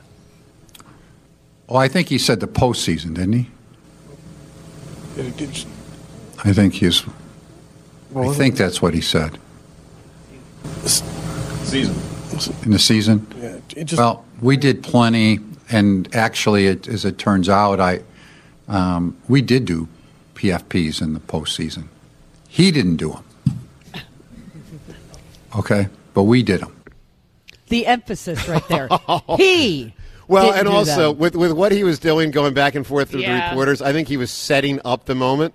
Well, I think he said the postseason, didn't he? I think he's. I think that's what he said. Season. In the season? Yeah, it just- Well, we did plenty, and actually, it, as it turns out, I um, we did do P F Ps in the postseason. He didn't do them. Okay, but we did them. The emphasis right there. He. Well, didn't and do also them. with with what he was doing, going back and forth with Yeah. the reporters, I think he was setting up the moment.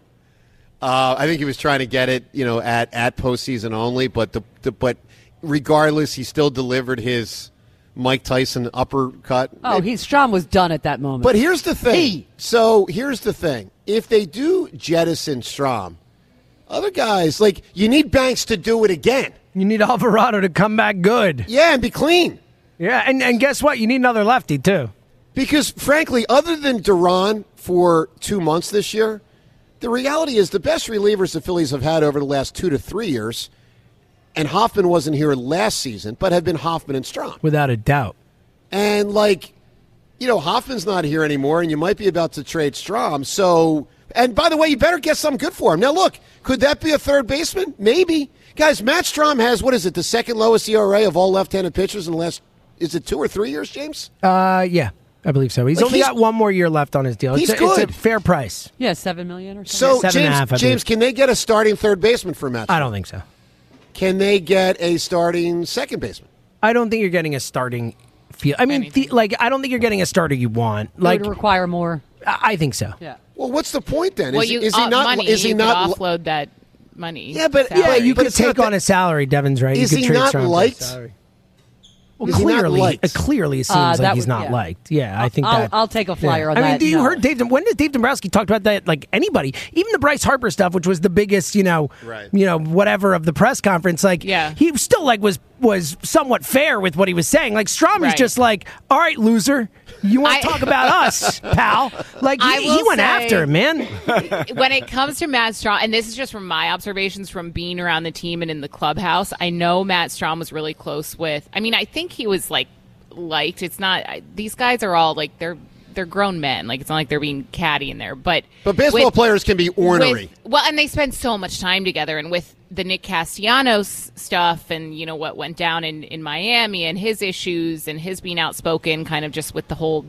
Uh, I think he was trying to get it, you know, at, at postseason only. But the, the but regardless, he still delivered his Mike Tyson uppercut. Oh, he Strom was done at that moment. But here's the thing. He. So here's the thing. If they do jettison Strom, other guys, like, you need Banks to do it again. You need Alvarado to come back good. Yeah, and be clean. Yeah, and, and guess what? You need another lefty, too. Because, frankly, other than Duran for two months this year, the reality is the best relievers the Phillies have had over the last two to three years, and Hoffman wasn't here last season, but have been Hoffman and Strom. Without a doubt. And, like, you know, Hoffman's not here anymore, and you might be about to trade Strom. So, and by the way, you better get something good for him. Now, look, could that be a third baseman? Maybe. Guys, Matt Strom has, what is it, the second lowest E R A of all left-handed pitchers in the last, is it two or three years, James? Uh, yeah, I believe so. He's Like, only he's- got one more year left on his deal. He's it's, a, it's good. a fair price. Yeah, seven million or So, something. Seven and a James, half, I James, believe. can they get a starting third baseman for Matt Strom? I don't think so. Can they get a starting second baseman? I don't think you're getting a starting field. I mean, the, like, I don't think you're getting a starter you want. Like, It would require more. I I think so. Yeah. Well, what's the point then? Well, is, you is he uh, not? money, Is he you not? could offload that money? Yeah, but- salary. Yeah, you But could it's not take on that- a salary. Devin's right. Is you could he trade not Strom for a liked? salary. Well, Is he not clearly, liked? uh, clearly, it seems Uh, like that he's would- not yeah. liked. Yeah, I think I'll- that. I'll take a flyer on I mean, that, do you no. heard Dave? When did Dave Dombrowski talk about that? Like anybody, even the Bryce Harper stuff, which was the biggest, you know, Right. you know, whatever of the press conference. Like, Yeah. he still like was was somewhat fair with what he was saying. Like Strom is Right. just like, all right, loser, you want I- to talk about us, pal? Like I he, will he went say- after him, man. When it comes to Matt Strom, and this is just from my observations from being around the team and in the clubhouse, I know Matt Strom was really close with. I mean, I think he was like liked. It's not. I, these guys are all like they're they're grown men. Like it's not like they're being catty in there. But But baseball with- players can be ornery. with- well, and they spend so much time together, and with the Nick Castellanos stuff, and you know what went down in in Miami, and his issues, and his being outspoken, kind of just with the whole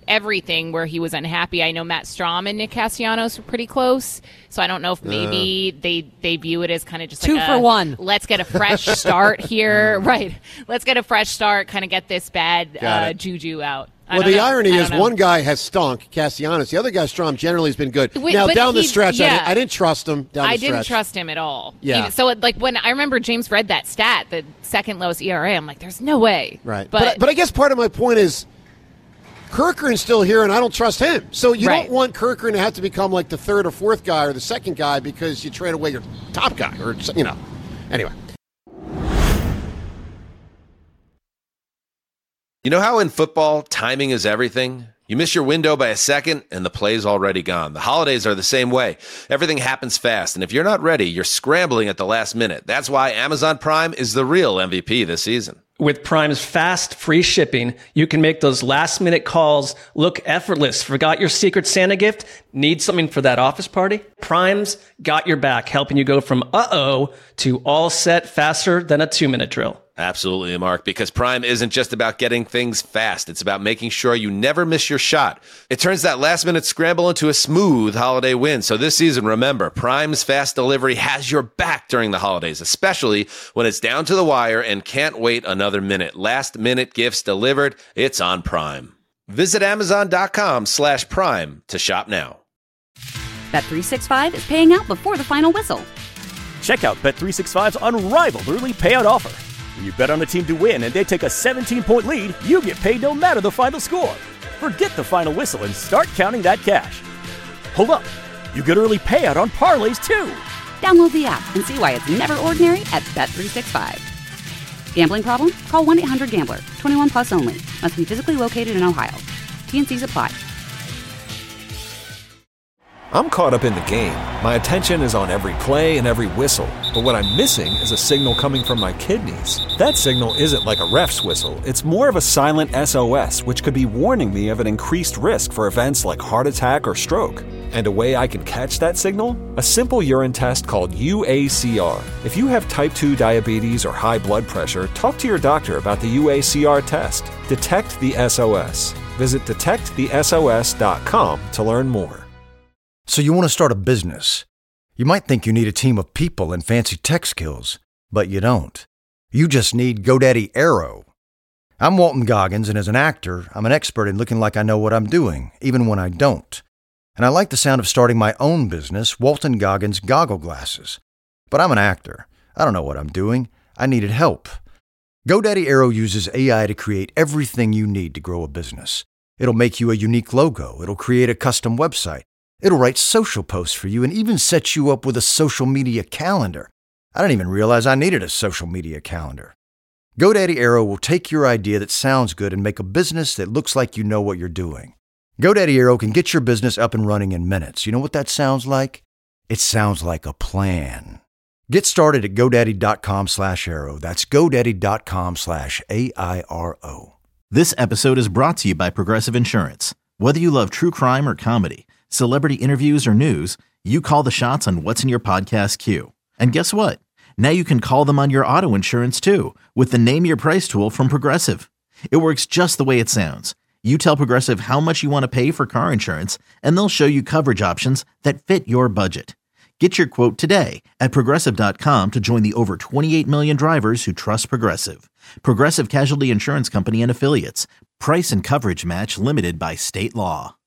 everything where he was unhappy. I know Matt Strom and Nick Castellanos were pretty close, so I don't know if maybe uh, they, they view it as kind of just two like for a, one. Let's get a fresh start here. Right. Let's get a fresh start, kind of get this bad uh, juju out. I Well, the know. irony is know. one guy has stunk, Castellanos. The other guy, Strom, generally has been good. Wait, now, but down the he- stretch, I, yeah. didn't, I didn't trust him down the I stretch. didn't trust him at all. Yeah. Even- so, like, when I remember James read that stat, the second lowest E R A, I'm like, there's no way. Right. But, But, but I guess part of my point is Kirkern's still here, and I don't trust him. So you Right. don't want Kirkern to have to become like the third or fourth guy or the second guy because you trade away your top guy or, you know. Anyway. You know how in football, timing is everything? You miss your window by a second, and the play's already gone. The holidays are the same way. Everything happens fast, and if you're not ready, you're scrambling at the last minute. That's why Amazon Prime is the real M V P this season. With Prime's fast, free shipping, you can make those last-minute calls look effortless. Forgot your Secret Santa gift? Need something for that office party? Prime's got your back, helping you go from uh-oh to all set faster than a two-minute drill. Absolutely, Mark, because Prime isn't just about getting things fast. It's about making sure you never miss your shot. It turns that last-minute scramble into a smooth holiday win. So this season, remember, Prime's fast delivery has your back during the holidays, especially when it's down to the wire and can't wait another minute. Last-minute gifts delivered, it's on Prime. Visit Amazon.com slash Prime to shop now. Bet three sixty-five is paying out before the final whistle. Check out Bet three sixty-five's unrivaled early payout offer. When you bet on a team to win and they take a seventeen-point lead, you get paid no matter the final score. Forget the final whistle and start counting that cash. Hold up. You get early payout on parlays, too. Download the app and see why it's never ordinary at Bet three sixty-five. Gambling problem? Call one eight hundred gambler. twenty-one plus only. Must be physically located in Ohio. T and Cs apply. I'm caught up in the game. My attention is on every play and every whistle. But what I'm missing is a signal coming from my kidneys. That signal isn't like a ref's whistle. It's more of a silent S O S, which could be warning me of an increased risk for events like heart attack or stroke. And a way I can catch that signal? A simple urine test called U A C R. If you have type two diabetes or high blood pressure, talk to your doctor about the U A C R test. Detect the S O S. Visit detect the S O S dot com to learn more. So you want to start a business. You might think you need a team of people and fancy tech skills, but you don't. You just need GoDaddy Aero. I'm Walton Goggins, and as an actor, I'm an expert in looking like I know what I'm doing, even when I don't. And I like the sound of starting my own business, Walton Goggins Goggle Glasses. But I'm an actor. I don't know what I'm doing. I needed help. GoDaddy Aero uses A I to create everything you need to grow a business. It'll make you a unique logo. It'll create a custom website. It'll write social posts for you and even set you up with a social media calendar. I didn't even realize I needed a social media calendar. GoDaddy Aero will take your idea that sounds good and make a business that looks like you know what you're doing. GoDaddy Aero can get your business up and running in minutes. You know what that sounds like? It sounds like a plan. Get started at GoDaddy.com slash Aero. That's GoDaddy.com slash A I R O. This episode is brought to you by Progressive Insurance. Whether you love true crime or comedy, celebrity interviews or news, you call the shots on what's in your podcast queue. And guess what? Now you can call them on your auto insurance too with the Name Your Price tool from Progressive. It works just the way it sounds. You tell Progressive how much you want to pay for car insurance, and they'll show you coverage options that fit your budget. Get your quote today at Progressive dot com to join the over twenty-eight million drivers who trust Progressive. Progressive Casualty Insurance Company and Affiliates. Price and coverage match limited by state law.